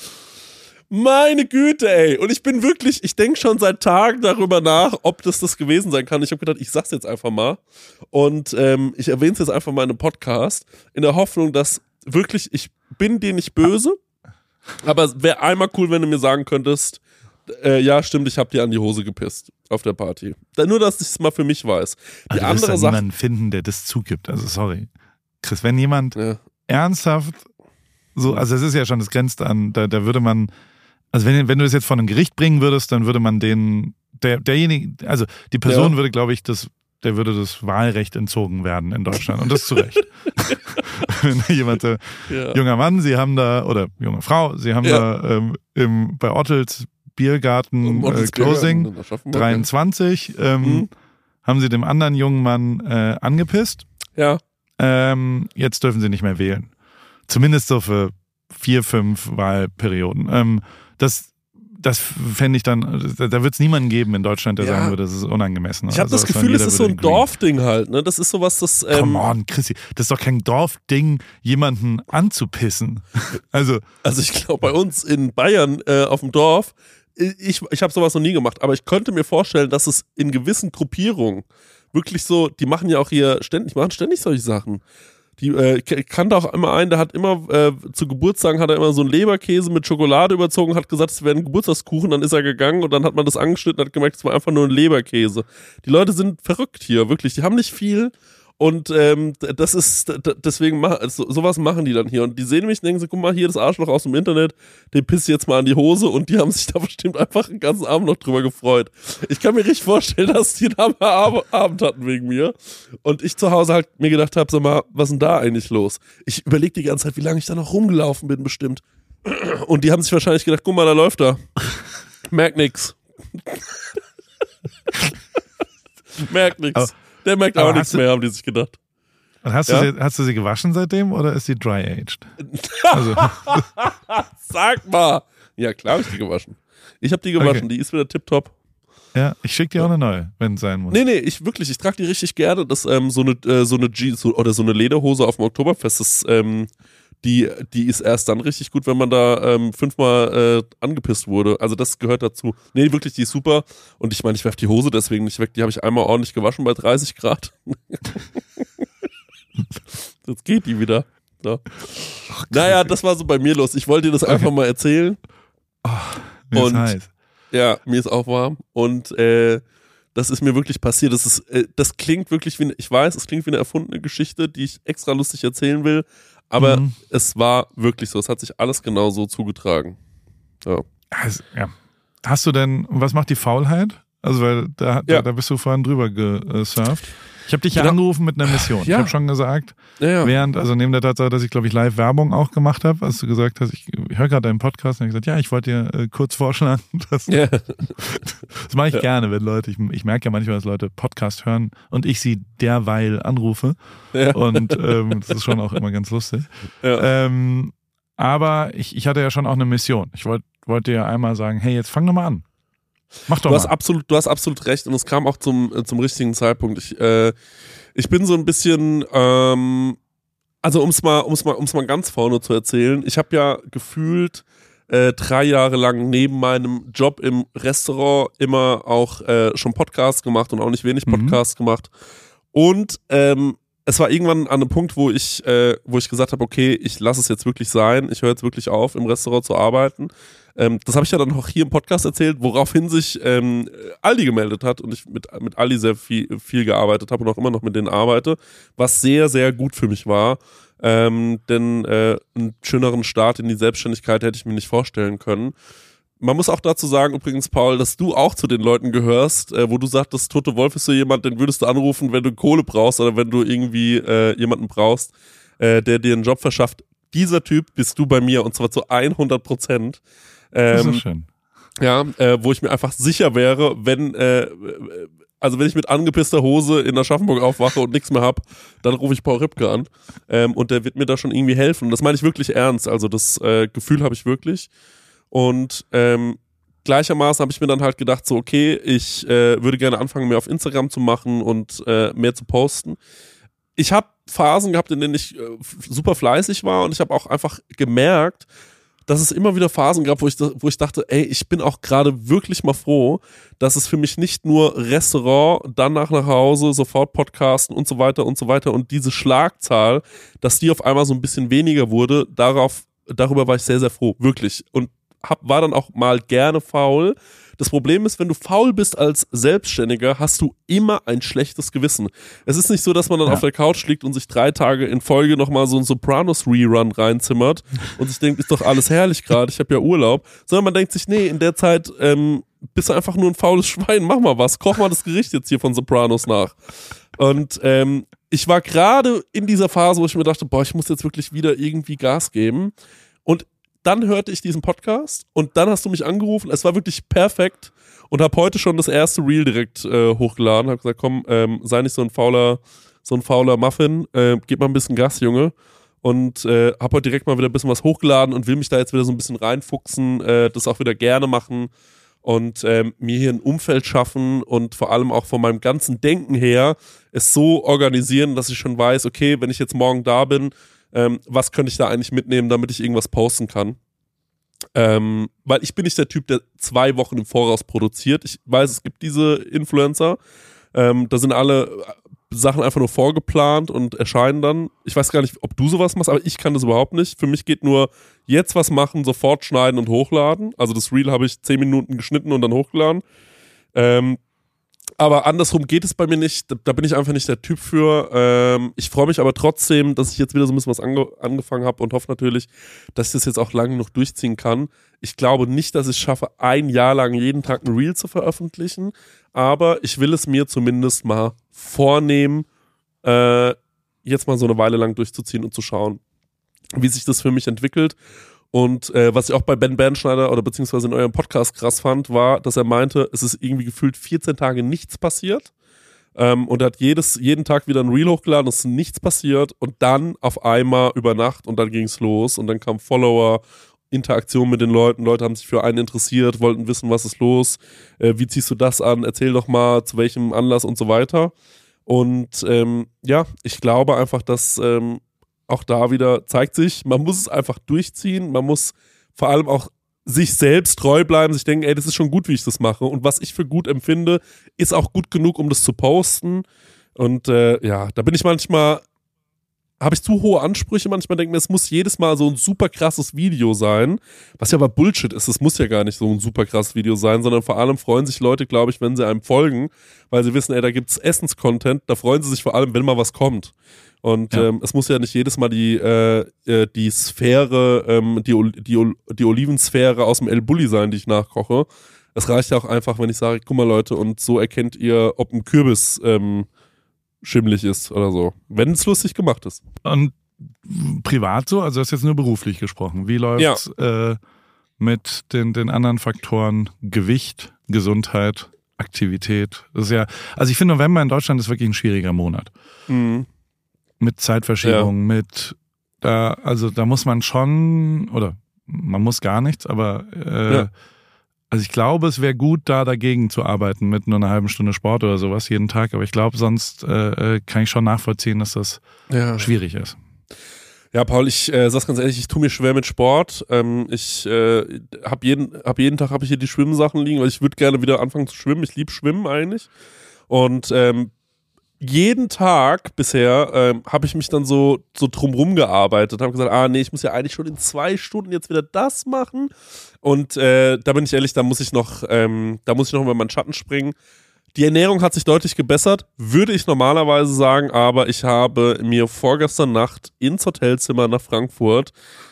Meine Güte, ey. Und ich denke schon seit Tagen darüber nach, ob das gewesen sein kann. Ich habe gedacht, ich sag's jetzt einfach mal. Und ich erwähne es jetzt einfach mal in einem Podcast, in der Hoffnung, dass wirklich, ich bin dir nicht böse, aber es wäre einmal cool, wenn du mir sagen könntest, ja, stimmt, ich habe dir an die Hose gepisst auf der Party. Nur, dass ich es mal für mich weiß. Die also andere Sache. Sache. Niemanden finden, der das zugibt. Also sorry. Chris, wenn jemand ernsthaft so, also es ist ja schon, das grenzt an, da würde man, also wenn du das jetzt von einem Gericht bringen würdest, dann würde man derjenige, also die Person würde, glaube ich, der würde das Wahlrecht entzogen werden in Deutschland. Und das zu Recht. Wenn jemand, junger Mann, Sie haben da, oder junge Frau, Sie haben da bei Ottels Biergarten Closing 23, haben Sie dem anderen jungen Mann angepisst. Ja. Jetzt dürfen Sie nicht mehr wählen. Zumindest so für 4-5 Wahlperioden. das fände ich dann, da wird es niemanden geben in Deutschland, der sagen würde, das ist unangemessen. Ich habe das Gefühl, es ist so ein Dorfding halt, ne? Das ist sowas, das... Come on, Chrissy, das ist doch kein Dorfding, jemanden anzupissen. Also ich glaube, bei uns in Bayern auf dem Dorf, ich habe sowas noch nie gemacht, aber ich könnte mir vorstellen, dass es in gewissen Gruppierungen wirklich so, die machen ja auch hier ständig solche Sachen. Die kannte auch immer einen, der hat immer zu Geburtstagen hat er immer so einen Leberkäse mit Schokolade überzogen, hat gesagt, es wäre ein Geburtstagskuchen, dann ist er gegangen und dann hat man das angeschnitten und hat gemerkt, es war einfach nur ein Leberkäse. Die Leute sind verrückt hier, wirklich, die haben nicht viel und das ist, deswegen, sowas machen die dann hier und die sehen mich und denken so, guck mal, hier das Arschloch aus dem Internet, den pisst jetzt mal an die Hose und die haben sich da bestimmt einfach den ganzen Abend noch drüber gefreut. Ich kann mir richtig vorstellen, dass die da mal Abend hatten wegen mir und ich zu Hause halt mir gedacht habe, sag mal, was ist denn da eigentlich los? Ich überlege die ganze Zeit, wie lange ich da noch rumgelaufen bin bestimmt und die haben sich wahrscheinlich gedacht, guck mal, da läuft er. Merkt nix. Merkt nix. Der merkt auch nichts mehr, haben die sich gedacht. Und hast du sie gewaschen seitdem oder ist sie dry-aged? Also. Sag mal. Ja, klar habe ich die gewaschen. Ich habe die gewaschen, die ist wieder tipptopp. Ja, ich schicke dir auch eine neue, wenn es sein muss. Nee, ich trage die richtig gerne. Das so eine Jeans oder so eine Lederhose auf dem Oktoberfest, das, die ist erst dann richtig gut, wenn man da 5-mal angepisst wurde. Also das gehört dazu. Nee, wirklich, die ist super. Und ich meine, ich werfe die Hose deswegen nicht weg. Die habe ich einmal ordentlich gewaschen bei 30 Grad. Jetzt geht die wieder. Ja. Naja, das war so bei mir los. Ich wollte dir das einfach mal erzählen. Mir ist heiß. Ja, mir ist auch warm. Und das ist mir wirklich passiert. Das klingt wirklich ich weiß, es klingt wie eine erfundene Geschichte, die ich extra lustig erzählen will. Aber es war wirklich so. Es hat sich alles genau so zugetragen. Ja. Also, ja. Hast du denn, was macht die Faulheit? Also, weil da bist du vorhin drüber gesurft. Ich habe dich ja angerufen mit einer Mission. Ja. Ich habe schon gesagt, also neben der Tatsache, dass ich, glaube ich, Live-Werbung auch gemacht habe, als du gesagt hast, ich höre gerade deinen Podcast und ich gesagt, ich wollte dir kurz vorschlagen, das mache ich gerne, wenn Leute, ich merke ja manchmal, dass Leute Podcast hören und ich sie derweil anrufe und das ist schon auch immer ganz lustig. Ja. Aber ich hatte ja schon auch eine Mission. Ich wollte dir ja einmal sagen, hey, jetzt fang doch mal an. Mach doch mal. Du hast absolut recht und es kam auch zum richtigen Zeitpunkt. Ich bin so ein bisschen, also um es mal ganz vorne zu erzählen, ich habe ja gefühlt 3 Jahre lang neben meinem Job im Restaurant immer auch schon Podcasts gemacht und auch nicht wenig Podcasts gemacht und es war irgendwann an einem Punkt, wo ich gesagt habe, okay, ich lasse es jetzt wirklich sein, ich höre jetzt wirklich auf, im Restaurant zu arbeiten. Das habe ich ja dann auch hier im Podcast erzählt, woraufhin sich Aldi gemeldet hat und ich mit Aldi sehr viel gearbeitet habe und auch immer noch mit denen arbeite, was sehr, sehr gut für mich war, denn einen schöneren Start in die Selbstständigkeit hätte ich mir nicht vorstellen können. Man muss auch dazu sagen, übrigens, Paul, dass du auch zu den Leuten gehörst, wo du sagtest, Tote Wolf ist so jemand, den würdest du anrufen, wenn du Kohle brauchst oder wenn du irgendwie jemanden brauchst, der dir einen Job verschafft. Dieser Typ bist du bei mir und zwar zu 100%. Das ist schön. Ja, wo ich mir einfach sicher wäre, wenn ich mit angepisster Hose in Aschaffenburg aufwache und nichts mehr hab, dann rufe ich Paul Ripke an und der wird mir da schon irgendwie helfen. Das meine ich wirklich ernst, also das Gefühl habe ich wirklich. Und gleichermaßen habe ich mir dann halt gedacht, so okay, ich würde gerne anfangen, mehr auf Instagram zu machen und mehr zu posten. Ich habe Phasen gehabt, in denen ich super fleißig war und ich habe auch einfach gemerkt, dass es immer wieder Phasen gab, wo ich dachte, ey, ich bin auch gerade wirklich mal froh, dass es für mich nicht nur Restaurant, dann nach Hause, sofort Podcasten und so weiter und diese Schlagzahl, dass die auf einmal so ein bisschen weniger wurde, darüber war ich sehr, sehr froh, wirklich. Und war dann auch mal gerne faul. Das Problem ist, wenn du faul bist als Selbstständiger, hast du immer ein schlechtes Gewissen. Es ist nicht so, dass man dann auf der Couch liegt und sich 3 Tage in Folge nochmal so ein Sopranos-Rerun reinzimmert und sich denkt, ist doch alles herrlich gerade, ich habe ja Urlaub. Sondern man denkt sich, nee, in der Zeit bist du einfach nur ein faules Schwein, mach mal was, koch mal das Gericht jetzt hier von Sopranos nach. Und ich war gerade in dieser Phase, wo ich mir dachte, ich muss jetzt wirklich wieder irgendwie Gas geben. Und dann hörte ich diesen Podcast und dann hast du mich angerufen. Es war wirklich perfekt und habe heute schon das erste Reel direkt hochgeladen. Habe gesagt, komm, sei nicht so ein fauler Muffin, gib mal ein bisschen Gas, Junge. und habe heute direkt mal wieder ein bisschen was hochgeladen und will mich da jetzt wieder so ein bisschen reinfuchsen, das auch wieder gerne machen und mir hier ein Umfeld schaffen und vor allem auch von meinem ganzen Denken her es so organisieren, dass ich schon weiß, okay, wenn ich jetzt morgen da bin, was könnte ich da eigentlich mitnehmen, damit ich irgendwas posten kann. Weil ich bin nicht der Typ, der 2 Wochen im Voraus produziert. Ich weiß, es gibt diese Influencer, da sind alle Sachen einfach nur vorgeplant und erscheinen dann. Ich weiß gar nicht, ob du sowas machst, aber ich kann das überhaupt nicht. Für mich geht nur jetzt was machen, sofort schneiden und hochladen. Also das Reel habe ich 10 Minuten geschnitten und dann hochgeladen. Aber andersrum geht es bei mir nicht. Da bin ich einfach nicht der Typ für. Ich freue mich aber trotzdem, dass ich jetzt wieder so ein bisschen was angefangen habe und hoffe natürlich, dass ich das jetzt auch lange noch durchziehen kann. Ich glaube nicht, dass ich es schaffe, 1 Jahr lang jeden Tag ein Reel zu veröffentlichen, aber ich will es mir zumindest mal vornehmen, jetzt mal so eine Weile lang durchzuziehen und zu schauen, wie sich das für mich entwickelt. Und was ich auch bei Ben Bernschneider oder beziehungsweise in eurem Podcast krass fand, war, dass er meinte, es ist irgendwie gefühlt 14 Tage nichts passiert. Und er hat jeden Tag wieder ein Reel hochgeladen, es ist nichts passiert. Und dann auf einmal über Nacht und dann ging es los. Und dann kam Follower, Interaktion mit den Leuten. Leute haben sich für einen interessiert, wollten wissen, was ist los. Wie ziehst du das an? Erzähl doch mal, zu welchem Anlass und so weiter. Und ja, ich glaube einfach, dass auch da wieder zeigt sich, man muss es einfach durchziehen, man muss vor allem auch sich selbst treu bleiben, sich denken, ey, das ist schon gut, wie ich das mache und was ich für gut empfinde, ist auch gut genug, um das zu posten und ja, da bin ich manchmal, habe ich zu hohe Ansprüche, manchmal denke ich mir, es muss jedes Mal so ein super krasses Video sein, was ja aber Bullshit ist, es muss ja gar nicht so ein super krasses Video sein, sondern vor allem freuen sich Leute, glaube ich, wenn sie einem folgen, weil sie wissen, ey, da gibt's Essens-Content, da freuen sie sich vor allem, wenn mal was kommt. Und ja. Es muss ja nicht jedes Mal die Sphäre, die Olivensphäre aus dem El Bulli sein, die ich nachkoche. Es reicht ja auch einfach, wenn ich sage, guck mal Leute, und so erkennt ihr, ob ein Kürbis schimmelig ist oder so. Wenn es lustig gemacht ist. Und privat so? Also du hast jetzt nur beruflich gesprochen. Wie läuft's mit den anderen Faktoren? Gewicht, Gesundheit, Aktivität? Das ist ja, also ich finde, November in Deutschland ist wirklich ein schwieriger Monat. Mhm. Mit Zeitverschiebung, da muss man schon, oder man muss gar nichts, aber also ich glaube, es wäre gut, da dagegen zu arbeiten mit nur einer halben Stunde Sport oder sowas jeden Tag, aber ich glaube, sonst kann ich schon nachvollziehen, dass das schwierig ist. Ja, Paul, ich sag's ganz ehrlich, ich tue mir schwer mit Sport. Ich hab jeden Tag habe ich hier die Schwimmsachen liegen, weil ich würde gerne wieder anfangen zu schwimmen. Ich liebe Schwimmen eigentlich. Und jeden Tag bisher habe ich mich dann so drumrum gearbeitet und habe gesagt, nee, ich muss ja eigentlich schon in 2 Stunden jetzt wieder das machen. Und da bin ich ehrlich, da muss ich noch über meinen Schatten springen. Die Ernährung hat sich deutlich gebessert, würde ich normalerweise sagen, aber ich habe mir vorgestern Nacht ins Hotelzimmer nach Frankfurt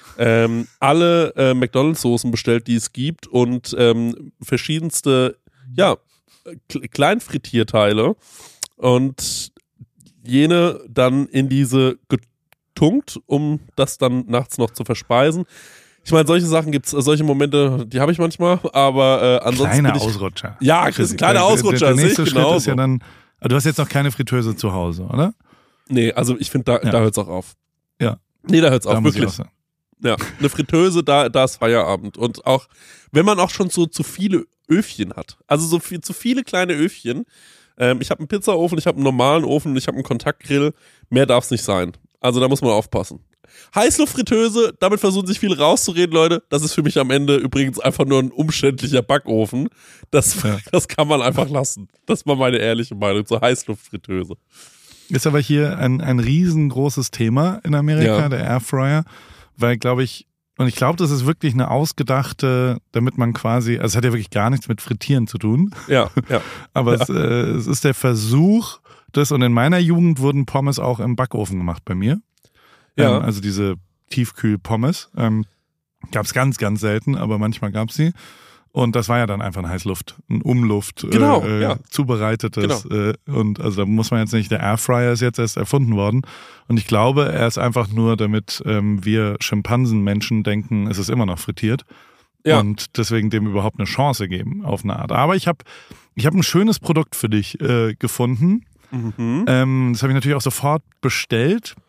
alle McDonald's-Soßen bestellt, die es gibt und verschiedenste, Kleinfrittierteile. Und jene dann in diese getunkt, um das dann nachts noch zu verspeisen. Ich meine, solche Sachen gibt's, solche Momente, die habe ich manchmal, aber ansonsten. Kleine Ausrutscher. Ja, das ist ein kleiner Ausrutscher. Der nächste Schritt ist ja dann, du hast jetzt noch keine Fritteuse zu Hause, oder? Nee, also ich finde, da hört's auch auf. Ja. Nee, da hört's auf, wirklich. Ja, eine Fritteuse, da ist Feierabend. Und auch, wenn man auch schon so zu viele Öfchen hat, also zu viele kleine Öfchen. Ich habe einen Pizzaofen, ich habe einen normalen Ofen und ich habe einen Kontaktgrill. Mehr darf es nicht sein. Also da muss man aufpassen. Heißluftfritteuse, damit versuchen sich viele rauszureden, Leute. Das ist für mich am Ende übrigens einfach nur ein umständlicher Backofen. Das kann man einfach lassen. Das war meine ehrliche Meinung zur Heißluftfritteuse. Ist aber hier ein riesengroßes Thema in Amerika, der Airfryer, weil, glaube ich, und ich glaube, das ist wirklich eine ausgedachte, damit man quasi, also es hat ja wirklich gar nichts mit Frittieren zu tun. Ja. Aber es ist der Versuch, und in meiner Jugend wurden Pommes auch im Backofen gemacht bei mir. Ja. Also diese Tiefkühl-Pommes. Gab es ganz, ganz selten, aber manchmal gab es sie. Und das war ja dann einfach ein Umluft, zubereitetes. Genau. Und also da muss man jetzt nicht, der Airfryer ist jetzt erst erfunden worden. Und ich glaube, er ist einfach nur, damit wir Schimpansenmenschen denken, es ist immer noch frittiert. Ja. Und deswegen dem überhaupt eine Chance geben, auf eine Art. Aber ich hab ein schönes Produkt für dich gefunden. Mhm. Das habe ich natürlich auch sofort bestellt.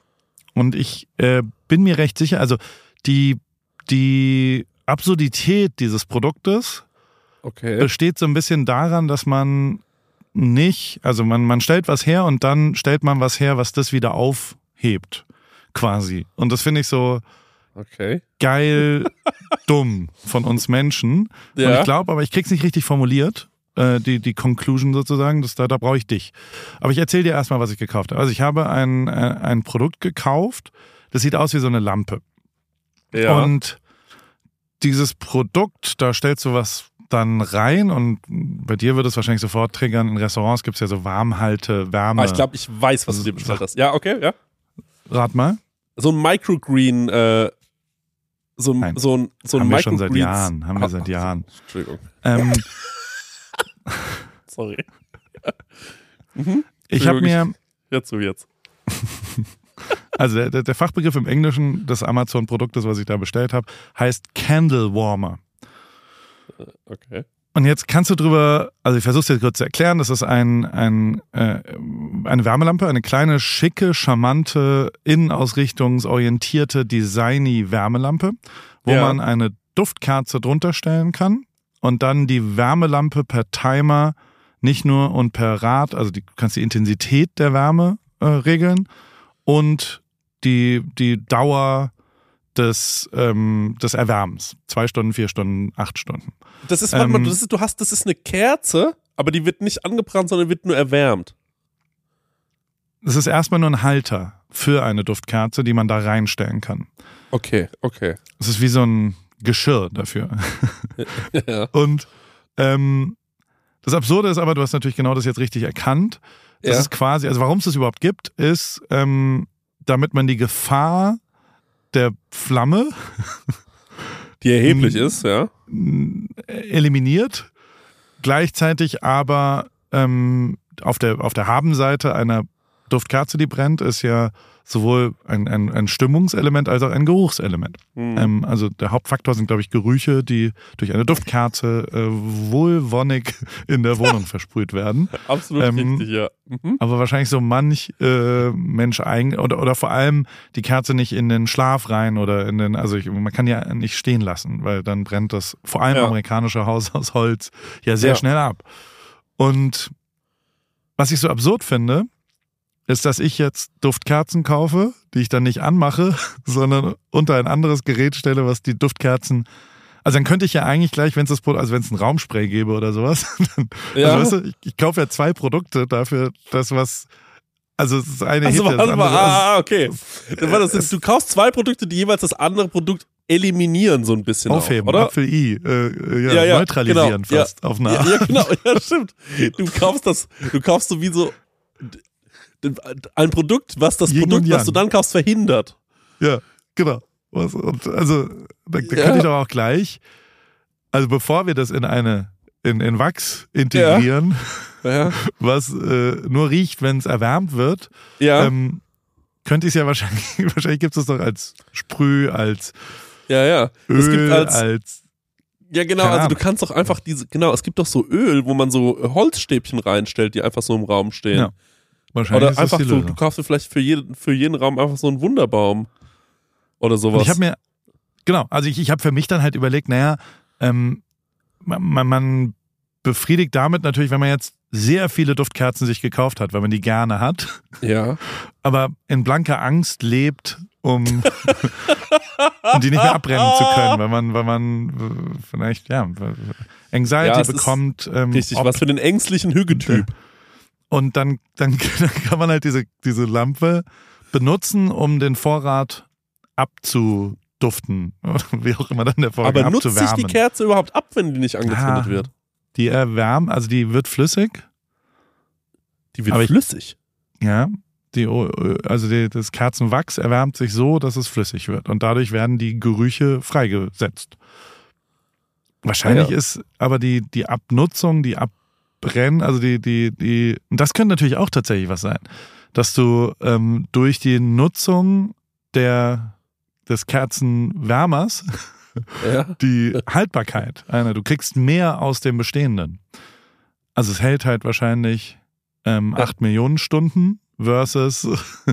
Und ich bin mir recht sicher, also die Absurdität dieses Produktes besteht so ein bisschen daran, dass man nicht, also man stellt was her und dann stellt man was her, was das wieder aufhebt, quasi. Und das finde ich so geil dumm von uns Menschen. Ja. Und ich glaube, aber ich krieg's nicht richtig formuliert, die Conclusion sozusagen, da brauche ich dich. Aber ich erzähle dir erstmal, was ich gekauft habe. Also ich habe ein Produkt gekauft, das sieht aus wie so eine Lampe. Ja. Und dieses Produkt, da stellst du was dann rein und bei dir wird es wahrscheinlich sofort triggern. In Restaurants gibt es ja so Wärme. Ich glaube, ich weiß, was du dir bestellt hast. Ja, okay, ja. Rat mal. So ein Microgreen, so ein Haben wir schon seit Jahren. Entschuldigung. Sorry. Ich habe mir... Jetzt. Also der Fachbegriff im Englischen des Amazon-Produktes, was ich da bestellt habe, heißt Candle Warmer. Okay. Und jetzt kannst du drüber, also ich versuche es dir kurz zu erklären, das ist eine Wärmelampe, eine kleine, schicke, charmante, innenausrichtungsorientierte, designy Wärmelampe, wo man eine Duftkerze drunter stellen kann und dann die Wärmelampe per Timer nicht nur und per Rad, also du kannst die Intensität der Wärme regeln und die Dauer des Erwärmens. 2 Stunden, 4 Stunden, 8 Stunden. Das ist, das ist eine Kerze, aber die wird nicht angebrannt, sondern wird nur erwärmt. Das ist erstmal nur ein Halter für eine Duftkerze, die man da reinstellen kann. Okay. Es ist wie so ein Geschirr dafür. Ja. Und das Absurde ist aber, du hast natürlich genau das jetzt richtig erkannt. Das ist quasi, also warum es das überhaupt gibt, ist, damit man die Gefahr der Flamme, die erheblich ist, ja, eliminiert, gleichzeitig aber auf der Habenseite einer Duftkerze, die brennt, ist ja sowohl ein Stimmungselement als auch ein Geruchselement. Also der Hauptfaktor sind, glaube ich, Gerüche, die durch eine Duftkerze wohlwonnig in der Wohnung versprüht werden. Absolut richtig, ja. Aber wahrscheinlich so manch Mensch oder vor allem die Kerze nicht in den Schlaf rein oder man kann ja nicht stehen lassen, weil dann brennt das, vor allem amerikanische Haus aus Holz, ja sehr schnell ab. Und was ich so absurd finde, ist, dass ich jetzt Duftkerzen kaufe, die ich dann nicht anmache, sondern unter ein anderes Gerät stelle, was die Duftkerzen... Also dann könnte ich ja eigentlich gleich, wenn es ein Raumspray gäbe oder sowas, dann, also weißt du, ich kaufe ja 2 Produkte dafür, das was... Also das eine hebt ja das andere. Okay. Du kaufst 2 Produkte, die jeweils das andere Produkt eliminieren so ein bisschen. Aufheben, auch, oder? Apfel-I, neutralisieren genau, fast auf eine Art. Ja, genau, ja, stimmt. Du kaufst sowieso ein Produkt, was das Produkt, was du dann kaufst, verhindert. Ja, genau. Also, da könnte ich doch auch gleich, also bevor wir das in Wachs integrieren, was nur riecht, wenn es erwärmt wird, könnte ich es ja wahrscheinlich gibt es doch als Sprüh, als Öl, es gibt als ja, genau, also du kannst doch einfach es gibt doch so Öl, wo man so Holzstäbchen reinstellt, die einfach so im Raum stehen. Ja. Wahrscheinlich oder ist einfach das so, du kaufst dir vielleicht für jeden Raum einfach so einen Wunderbaum oder sowas. Und ich habe für mich dann halt überlegt, man befriedigt damit natürlich, wenn man jetzt sehr viele Duftkerzen sich gekauft hat, weil man die gerne hat. Ja. Aber in blanker Angst lebt, um die nicht mehr abbrennen zu können, weil man vielleicht, Anxiety bekommt. Richtig, was für den ängstlichen Hüggetyp. Und dann kann man halt diese Lampe benutzen, um den Vorrat abzuduften. Wie auch immer dann der Vorrat abzuwärmen. Aber nutzt sich die Kerze überhaupt ab, wenn die nicht angezündet wird? Die erwärmt, also die wird flüssig. Die wird flüssig? Ja. Das Kerzenwachs erwärmt sich so, dass es flüssig wird. Und dadurch werden die Gerüche freigesetzt. Wahrscheinlich ist aber die Abnutzung, die Abbrennen, also und das könnte natürlich auch tatsächlich was sein, dass du durch die Nutzung des Kerzenwärmers die Haltbarkeit, du kriegst mehr aus dem Bestehenden. Also es hält halt wahrscheinlich 8 Millionen Stunden, versus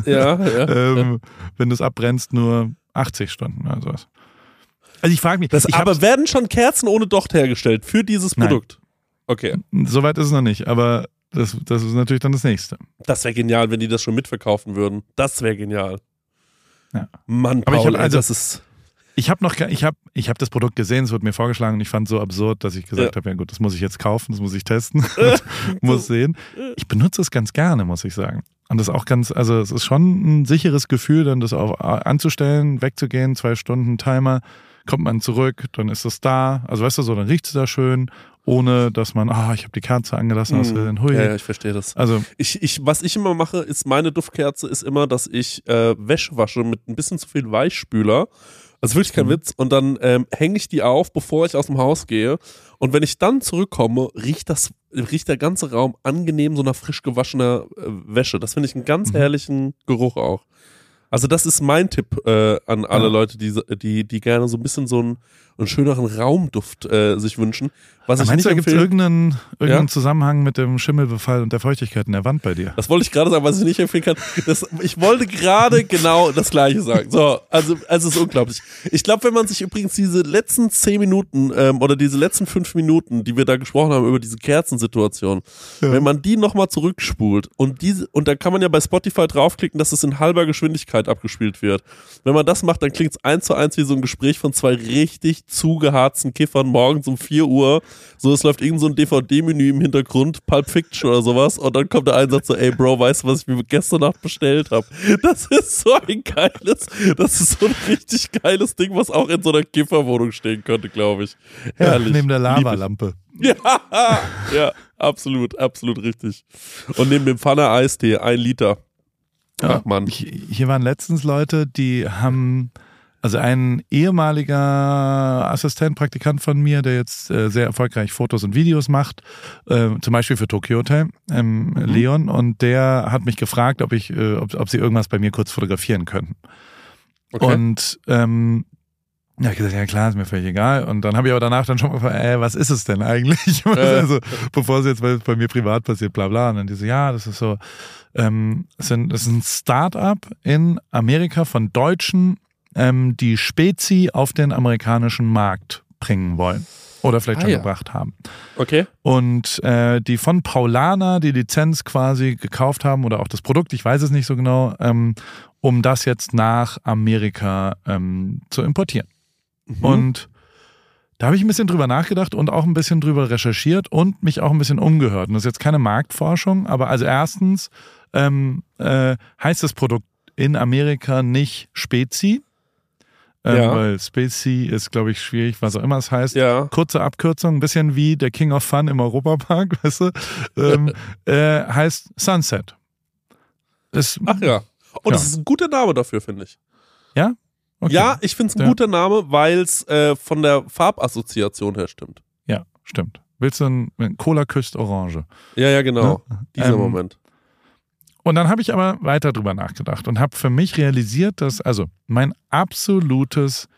wenn du es abbrennst, nur 80 Stunden oder sowas. Also ich frage mich. Aber werden schon Kerzen ohne Docht hergestellt für dieses Produkt? Nein. Okay. Soweit ist es noch nicht, aber das ist natürlich dann das Nächste. Das wäre genial, wenn die das schon mitverkaufen würden. Das wäre genial. Ja. Mann, Paul, das ist... Ich habe das Produkt gesehen, es wurde mir vorgeschlagen und ich fand es so absurd, dass ich gesagt habe, ja gut, das muss ich jetzt kaufen, das muss ich testen, muss sehen. Ich benutze es ganz gerne, muss ich sagen. Und das ist auch also es ist schon ein sicheres Gefühl, dann das auch anzustellen, wegzugehen, 2 Stunden Timer, kommt man zurück, dann ist es da, also weißt du so, dann riecht es da schön, ohne dass man, ich habe die Kerze angelassen, hui. Ja, ich verstehe das. Also was ich immer mache, ist meine Duftkerze ist immer, dass ich Wäsche wasche mit ein bisschen zu viel Weichspüler. Also wirklich kein Witz. Und dann hänge ich die auf, bevor ich aus dem Haus gehe. Und wenn ich dann zurückkomme, riecht der ganze Raum angenehm so nach frisch gewaschener Wäsche. Das finde ich einen ganz herrlichen Geruch auch. Also das ist mein Tipp an alle Leute, die gerne so ein bisschen so einen schöneren Raumduft sich wünschen. Was ich meinst nicht du, gibt es irgendeinen Zusammenhang mit dem Schimmelbefall und der Feuchtigkeit in der Wand bei dir? Das wollte ich gerade sagen, was ich nicht empfehlen kann. Ich wollte gerade genau das Gleiche sagen. So, also es ist unglaublich. Ich glaube, wenn man sich übrigens diese letzten 10 Minuten oder diese letzten 5 Minuten, die wir da gesprochen haben über diese Kerzensituation, wenn man die nochmal zurückspult und da kann man ja bei Spotify draufklicken, dass es in halber Geschwindigkeit abgespielt wird. Wenn man das macht, dann klingt es 1:1 wie so ein Gespräch von 2 richtig zugeharzten Kiffern morgens um 4 Uhr. So, es läuft irgend so ein DVD-Menü im Hintergrund, Pulp Fiction oder sowas, und dann kommt der Einsatz so, ey Bro, weißt du, was ich mir gestern Nacht bestellt habe? Das ist so ein richtig geiles Ding, was auch in so einer Kifferwohnung stehen könnte, glaube ich. Herrlich. Neben der Lavalampe. Ja, absolut richtig. Und neben dem Pfanne Eistee, 1 Liter. Ach Mann. Hier waren letztens Leute, die haben... Also ein ehemaliger Assistent, Praktikant von mir, der jetzt sehr erfolgreich Fotos und Videos macht, zum Beispiel für Tokyo Hotel, Leon, und der hat mich gefragt, ob sie irgendwas bei mir kurz fotografieren könnten. Okay. Und ich gesagt, ja klar, ist mir völlig egal. Und dann habe ich aber danach dann schon mal gefragt, was ist es denn eigentlich? Also, bevor es jetzt bei mir privat passiert, bla bla. Und dann diese, das ist so, das ist ein Start-up in Amerika von Deutschen, die Spezi auf den amerikanischen Markt bringen wollen oder vielleicht schon gebracht haben. Okay. Und die von Paulaner die Lizenz quasi gekauft haben oder auch das Produkt, ich weiß es nicht so genau, um das jetzt nach Amerika zu importieren. Und da habe ich ein bisschen drüber nachgedacht und auch ein bisschen drüber recherchiert und mich auch ein bisschen umgehört. Und das ist jetzt keine Marktforschung, aber also erstens heißt das Produkt in Amerika nicht Spezi, weil Spezi ist, glaube ich, schwierig, was auch immer es heißt. Ja. Kurze Abkürzung, ein bisschen wie der King of Fun im Europapark, weißt du? Heißt Sunset. Ach ja. Und das ist ein guter Name dafür, finde ich. Ja? Okay. Ja, ich finde es ein guter Name, weil es von der Farbassoziation her stimmt. Ja, stimmt. Willst du ein Cola küsst Orange? Ja, genau. Ja? Dieser Moment. Und dann habe ich aber weiter drüber nachgedacht und habe für mich realisiert, dass also mein absolutes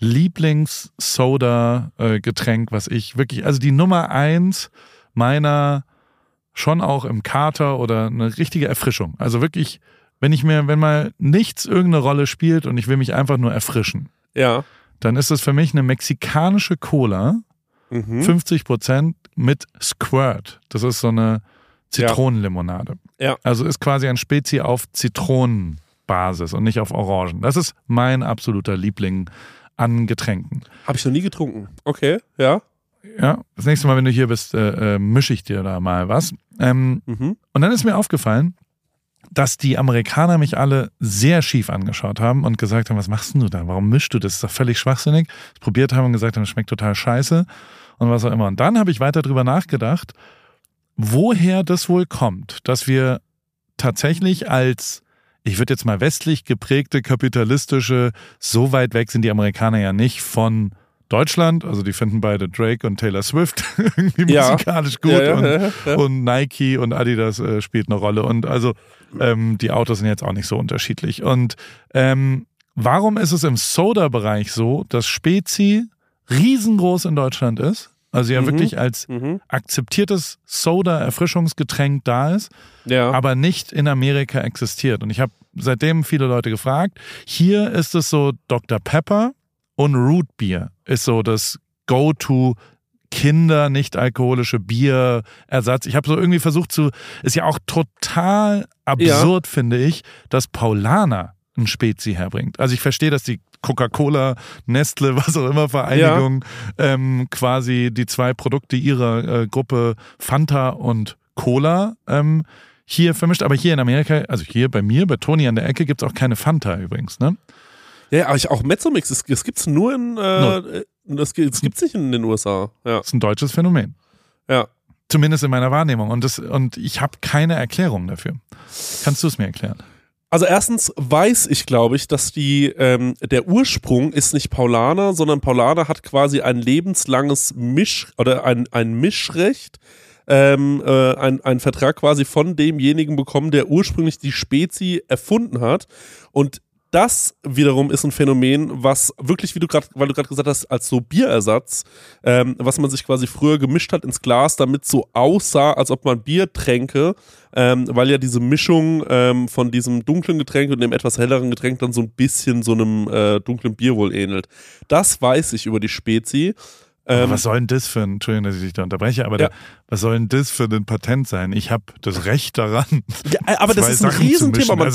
Lieblings-Soda-Getränk, was ich wirklich, also die Nummer 1 meiner schon auch im Kater oder eine richtige Erfrischung. Also wirklich, wenn mal nichts irgendeine Rolle spielt und ich will mich einfach nur erfrischen, dann ist es für mich eine mexikanische Cola, 50% mit Squirt. Das ist so eine Zitronenlimonade. Ja. Also ist quasi ein Spezi auf Zitronenbasis und nicht auf Orangen. Das ist mein absoluter Liebling an Getränken. Habe ich noch nie getrunken. Okay, ja. Ja, das nächste Mal, wenn du hier bist, mische ich dir da mal was. Und dann ist mir aufgefallen, dass die Amerikaner mich alle sehr schief angeschaut haben und gesagt haben, was machst denn du da? Warum mischst du das? Das ist doch völlig schwachsinnig. Das probiert haben und gesagt haben, das schmeckt total scheiße und was auch immer. Und dann habe ich weiter drüber nachgedacht, woher das wohl kommt, dass wir tatsächlich als, ich würde jetzt mal westlich geprägte, kapitalistische, so weit weg sind die Amerikaner ja nicht von Deutschland, also die finden beide Drake und Taylor Swift irgendwie musikalisch gut und Nike und Adidas spielt eine Rolle und also die Autos sind jetzt auch nicht so unterschiedlich. Und warum ist es im Soda-Bereich so, dass Spezi riesengroß in Deutschland ist, Also ja wirklich als akzeptiertes Soda-Erfrischungsgetränk da ist, aber nicht in Amerika existiert. Und ich habe seitdem viele Leute gefragt. Hier ist es so, Dr. Pepper und Root Beer ist so das Go-To Kinder, nicht alkoholische Bierersatz. Ich habe so irgendwie versucht ist ja auch total absurd, finde ich, dass Paulaner ein Spezi herbringt. Also ich verstehe, dass die Coca-Cola, Nestle, was auch immer Vereinigung quasi die zwei Produkte ihrer Gruppe Fanta und Cola hier vermischt. Aber hier in Amerika, also hier bei mir, bei Toni an der Ecke, gibt es auch keine Fanta übrigens, ne? Ja, aber auch Mezzomix, das gibt's nur in das gibt's nicht in den USA. Ja. Das ist ein deutsches Phänomen. Ja. Zumindest in meiner Wahrnehmung. Und ich habe keine Erklärung dafür. Kannst du es mir erklären? Also erstens weiß ich, glaube ich, dass der Ursprung ist nicht Paulaner, sondern Paulaner hat quasi ein lebenslanges ein Mischrecht, ein Vertrag quasi von demjenigen bekommen, der ursprünglich die Spezi erfunden hat. Und das wiederum ist ein Phänomen, was wirklich, weil du gerade gesagt hast, als so Bierersatz, was man sich quasi früher gemischt hat ins Glas, damit so aussah, als ob man Bier tränke, weil ja diese Mischung von diesem dunklen Getränk und dem etwas helleren Getränk dann so ein bisschen so einem dunklen Bier wohl ähnelt. Das weiß ich über die Spezi. Was soll denn das Entschuldigung, dass ich dich da unterbreche, aber was soll denn das für ein Patent sein? Ich habe das Recht daran. Ja, aber das ist ein Riesenthema. Man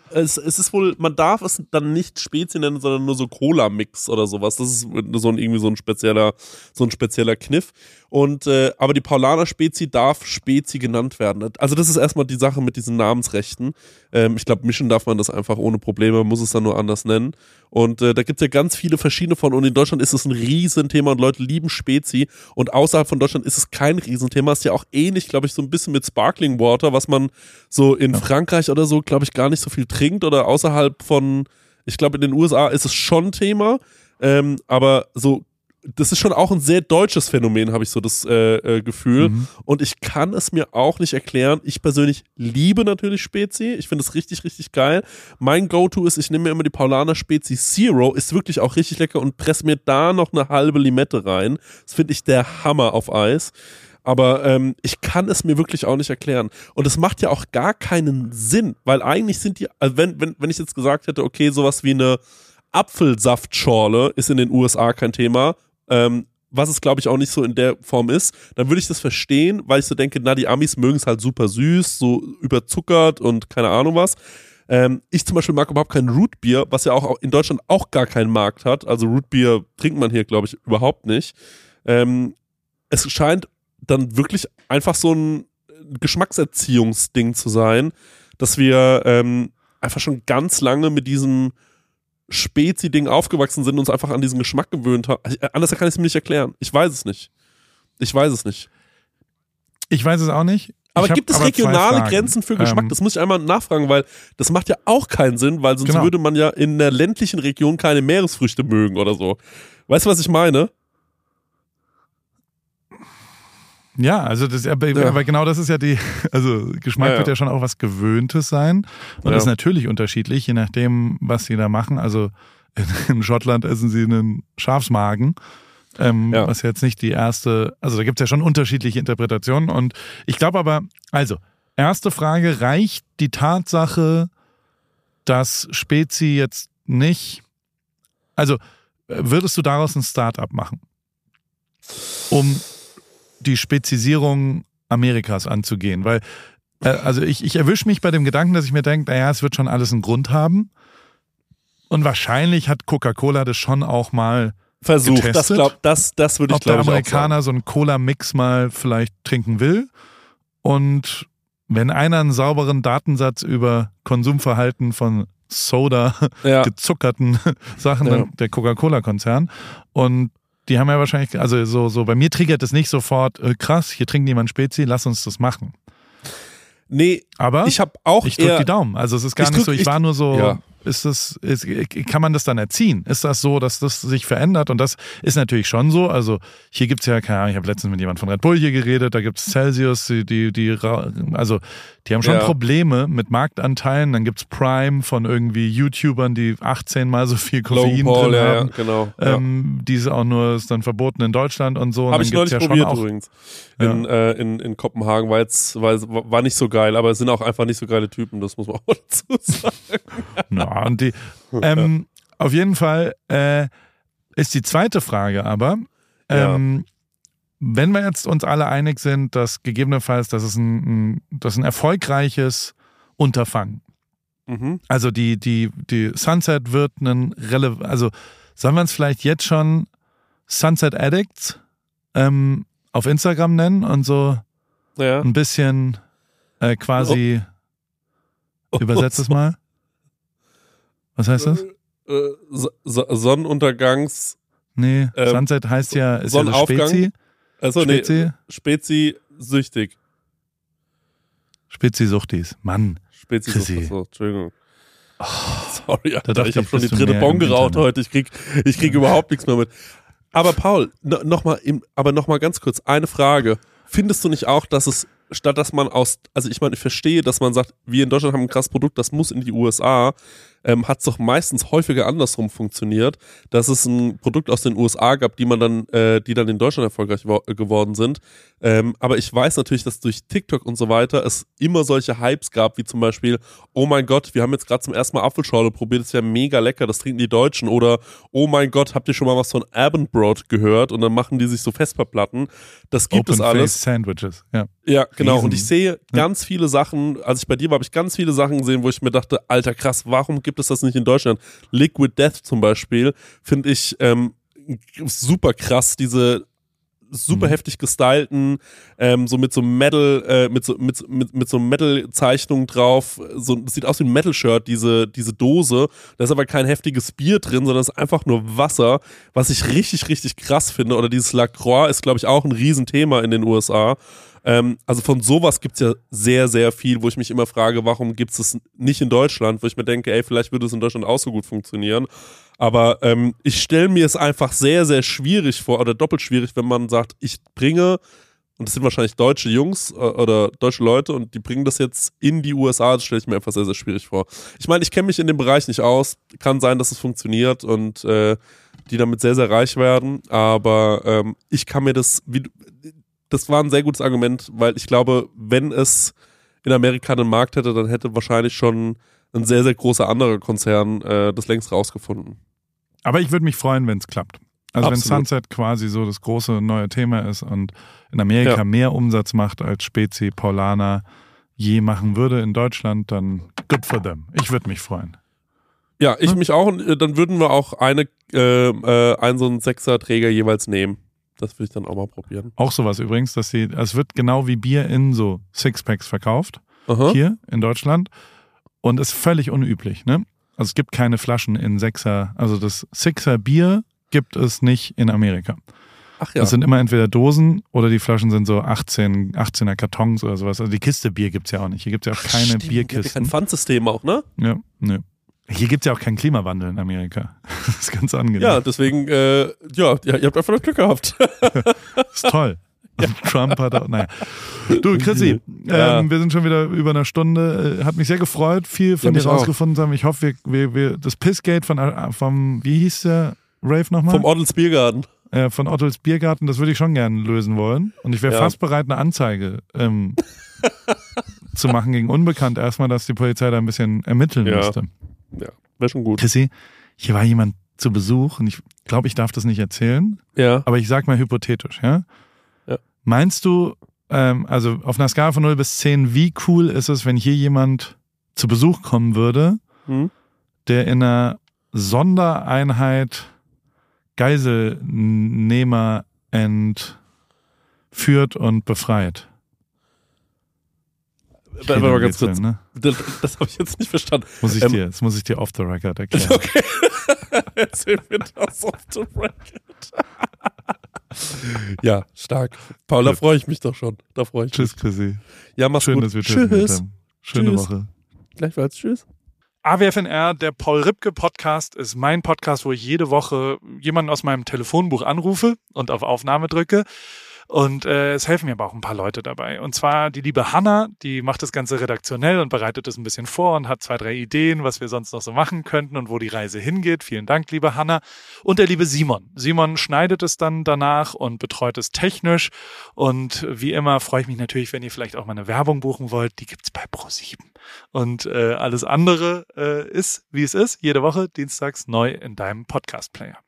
darf es dann nicht Spezi nennen, sondern nur so Cola-Mix oder sowas. Das ist irgendwie so ein spezieller Kniff. Und aber die Paulaner Spezi darf Spezi genannt werden. Also das ist erstmal die Sache mit diesen Namensrechten. Ich glaube, mischen darf man das einfach ohne Probleme, muss es dann nur anders nennen. Und da gibt es ja ganz viele verschiedene von. Und in Deutschland ist es ein Riesenthema und Leute lieben Spezi. Und außerhalb von Deutschland ist es kein Riesenthema. Ist ja auch ähnlich, glaube ich, so ein bisschen mit Sparkling Water, was man so in Frankreich oder so, glaube ich, gar nicht so viel trinkt. Oder außerhalb von, ich glaube, in den USA ist es schon Thema. Aber so, das ist schon auch ein sehr deutsches Phänomen, habe ich so das Gefühl. Und ich kann es mir auch nicht erklären. Ich persönlich liebe natürlich Spezi. Ich finde es richtig, richtig geil. Mein Go-To ist, ich nehme mir immer die Paulaner Spezi Zero. Ist wirklich auch richtig lecker und presse mir da noch eine halbe Limette rein. Das finde ich der Hammer auf Eis. Aber ich kann es mir wirklich auch nicht erklären. Und es macht ja auch gar keinen Sinn, weil eigentlich sind die, also wenn ich jetzt gesagt hätte, okay, sowas wie eine Apfelsaftschorle ist in den USA kein Thema, was es, glaube ich, auch nicht so in der Form ist, dann würde ich das verstehen, weil ich so denke, na, die Amis mögen es halt super süß, so überzuckert und keine Ahnung was. Ich zum Beispiel mag überhaupt kein Rootbier, was ja auch in Deutschland auch gar keinen Markt hat. Also Rootbier trinkt man hier, glaube ich, überhaupt nicht. Es scheint dann wirklich einfach so ein Geschmackserziehungsding zu sein, dass wir einfach schon ganz lange mit diesem Spezi-Ding aufgewachsen sind und uns einfach an diesen Geschmack gewöhnt haben. Anders kann ich es mir nicht erklären. Ich weiß es nicht. Ich weiß es auch nicht. Aber gibt es regionale Grenzen für Geschmack? Das muss ich einmal nachfragen, weil das macht ja auch keinen Sinn, weil sonst würde man ja in der ländlichen Region keine Meeresfrüchte mögen oder so. Weißt du, was ich meine? Ja, also aber genau das ist ja also Geschmack wird ja schon auch was Gewöhntes sein und ist natürlich unterschiedlich, je nachdem, was sie da machen. Also in Schottland essen sie einen Schafsmagen, was jetzt nicht die erste, also da gibt es ja schon unterschiedliche Interpretationen und ich glaube aber, also erste Frage, reicht die Tatsache, dass Spezi jetzt nicht, also würdest du daraus ein Start-up machen, um die Spezisierung Amerikas anzugehen, weil also ich erwische mich bei dem Gedanken, dass ich mir denke, naja, es wird schon alles einen Grund haben und wahrscheinlich hat Coca-Cola das schon auch mal versucht. Getestet, das würde ich, glaube ich, auch sagen. Ob der Amerikaner so einen Cola-Mix mal vielleicht trinken will und wenn einer einen sauberen Datensatz über Konsumverhalten von Soda, gezuckerten Sachen, dann der Coca-Cola-Konzern und die haben ja wahrscheinlich, also so bei mir triggert es nicht sofort, krass, hier trinkt jemand Spezi, lass uns das machen. Nee, aber ich drücke die Daumen. Also es ist gar nicht so, ich war nur so, kann man das dann erziehen? Ist das so, dass das sich verändert? Und das ist natürlich schon so. Also hier gibt's ja, keine Ahnung, ich habe letztens mit jemandem von Red Bull hier geredet, da gibt's Celsius, die haben schon Probleme mit Marktanteilen. Dann gibt's Prime von irgendwie YouTubern, die 18-mal so viel Koffein drin haben. Genau. Die ist auch nur, ist dann verboten in Deutschland und so. Habe ich neulich probiert übrigens. In Kopenhagen, war nicht so geil, aber es sind auch einfach nicht so geile Typen, das muss man auch dazu sagen. Und auf jeden Fall ist die zweite Frage aber, wenn wir jetzt uns alle einig sind, dass gegebenenfalls, das ist ein erfolgreiches Unterfangen. Also die Sunset wird also sollen wir es vielleicht jetzt schon Sunset Addicts auf Instagram nennen und so ein bisschen quasi übersetzt es mal. Was heißt das? Sonnenuntergangs. Nee, Sunset heißt ja, ist Sonnenaufgang. Ja Spezi. Also Spezi? Spezi-süchtig. Spezi-Suchtis. Mann. Spezi-Suchtis, Entschuldigung. Oh, sorry, Alter, ich habe schon die dritte Bon geraucht heute. Ich krieg überhaupt nichts mehr mit. Aber Paul, noch mal ganz kurz eine Frage. Findest du nicht auch, dass es statt dass man ich verstehe, dass man sagt, wir in Deutschland haben ein krasses Produkt, das muss in die USA, hat es doch meistens häufiger andersrum funktioniert, dass es ein Produkt aus den USA gab, die dann in Deutschland erfolgreich geworden sind. Aber ich weiß natürlich, dass durch TikTok und so weiter es immer solche Hypes gab, wie zum Beispiel, oh mein Gott, wir haben jetzt gerade zum ersten Mal Apfelschorle probiert, das ist ja mega lecker, das trinken die Deutschen. Oder, oh mein Gott, habt ihr schon mal was von Abendbrot gehört? Und dann machen die sich so Vesperplatten. Das gibt es alles. Sandwiches, ja. Ja, genau. Und ich sehe ganz viele Sachen, als ich bei dir war, habe ich ganz viele Sachen gesehen, wo ich mir dachte, Alter krass, warum gibt es das nicht in Deutschland? Liquid Death zum Beispiel finde ich super krass, diese super heftig gestylten, so mit so Metal, mit so Metal-Zeichnungen drauf, das sieht aus wie ein Metal-Shirt, diese Dose, da ist aber kein heftiges Bier drin, sondern es ist einfach nur Wasser, was ich richtig, richtig krass finde. Oder dieses Lacroix ist, glaube ich, auch ein Riesenthema in den USA. Also von sowas gibt's ja sehr, sehr viel, wo ich mich immer frage, warum gibt's es nicht in Deutschland, wo ich mir denke, ey, vielleicht würde es in Deutschland auch so gut funktionieren. Aber ich stelle mir es einfach sehr, sehr schwierig vor, oder doppelt schwierig, wenn man sagt, ich bringe, und das sind wahrscheinlich deutsche Jungs oder deutsche Leute, und die bringen das jetzt in die USA, das stelle ich mir einfach sehr, sehr schwierig vor. Ich meine, ich kenne mich in dem Bereich nicht aus, kann sein, dass es funktioniert und die damit sehr, sehr reich werden, aber ich kann mir das war ein sehr gutes Argument, weil ich glaube, wenn es in Amerika einen Markt hätte, dann hätte wahrscheinlich schon ein sehr, sehr großer anderer Konzern das längst rausgefunden. Aber ich würde mich freuen, wenn es klappt. Also Absolut. Wenn Sunset quasi so das große neue Thema ist und in Amerika mehr Umsatz macht als Spezi, Paulaner je machen würde in Deutschland, dann good for them. Ich würde mich freuen. Ja, ich mich auch. Und dann würden wir auch einen so einen Sechser-Träger jeweils nehmen. Das will ich dann auch mal probieren. Auch sowas übrigens, es wird genau wie Bier in so Sixpacks verkauft, hier in Deutschland, und ist völlig unüblich, ne? Also es gibt keine Flaschen in Sechser, also das Sixer Bier gibt es nicht in Amerika. Ach ja. Das sind immer entweder Dosen oder die Flaschen sind so 18er Kartons oder sowas. Also die Kiste Bier gibt's ja auch nicht. Hier gibt's ja auch keine Bierkisten. Ja kein Pfandsystem auch, ne? Ja, ne. Hier gibt's ja auch keinen Klimawandel in Amerika. Das ist ganz angenehm. Ja, deswegen, ihr habt einfach das Glück gehabt. Das ist toll. Ja. Trump hat auch, naja. Du, Chrissy, wir sind schon wieder über eine Stunde. Hat mich sehr gefreut, viel von dir rausgefunden zu haben. Ich hoffe, wir das Pissgate vom, wie hieß der Rave nochmal? Vom Ottels Biergarten. Von Ottels Biergarten, das würde ich schon gerne lösen wollen. Und ich wäre fast bereit, eine Anzeige zu machen gegen Unbekannt. Erstmal, dass die Polizei da ein bisschen ermitteln müsste. Ja, wäre schon gut. Chrissy, hier war jemand zu Besuch und ich glaube, ich darf das nicht erzählen. Ja. Aber ich sag mal hypothetisch, ja? Meinst du, also auf einer Skala von 0 bis 10, wie cool ist es, wenn hier jemand zu Besuch kommen würde, der in einer Sondereinheit Geiselnehmer entführt und befreit? Warte mal ganz kurz. Ne? Das habe ich jetzt nicht verstanden. Das muss ich dir off the record erklären. Okay. Erzähl mir das off the record. Ja, stark. Paul, da freue ich mich doch schon. Da freue ich mich. Tschüss, Chrissy. Ja, mach's schön, gut. Dass wir telefoniert haben. Schöne Tschüss. Woche. Gleichfalls. Tschüss. AWFNR, der Paul-Ripke-Podcast, ist mein Podcast, wo ich jede Woche jemanden aus meinem Telefonbuch anrufe und auf Aufnahme drücke. Und es helfen mir aber auch ein paar Leute dabei. Und zwar die liebe Hanna, die macht das Ganze redaktionell und bereitet es ein bisschen vor und hat 2, 3 Ideen, was wir sonst noch so machen könnten und wo die Reise hingeht. Vielen Dank, liebe Hanna. Und der liebe Simon. Simon schneidet es dann danach und betreut es technisch. Und wie immer freue ich mich natürlich, wenn ihr vielleicht auch mal eine Werbung buchen wollt. Die gibt's bei Pro7. Und alles andere ist, wie es ist, jede Woche dienstags neu in deinem Podcast-Player.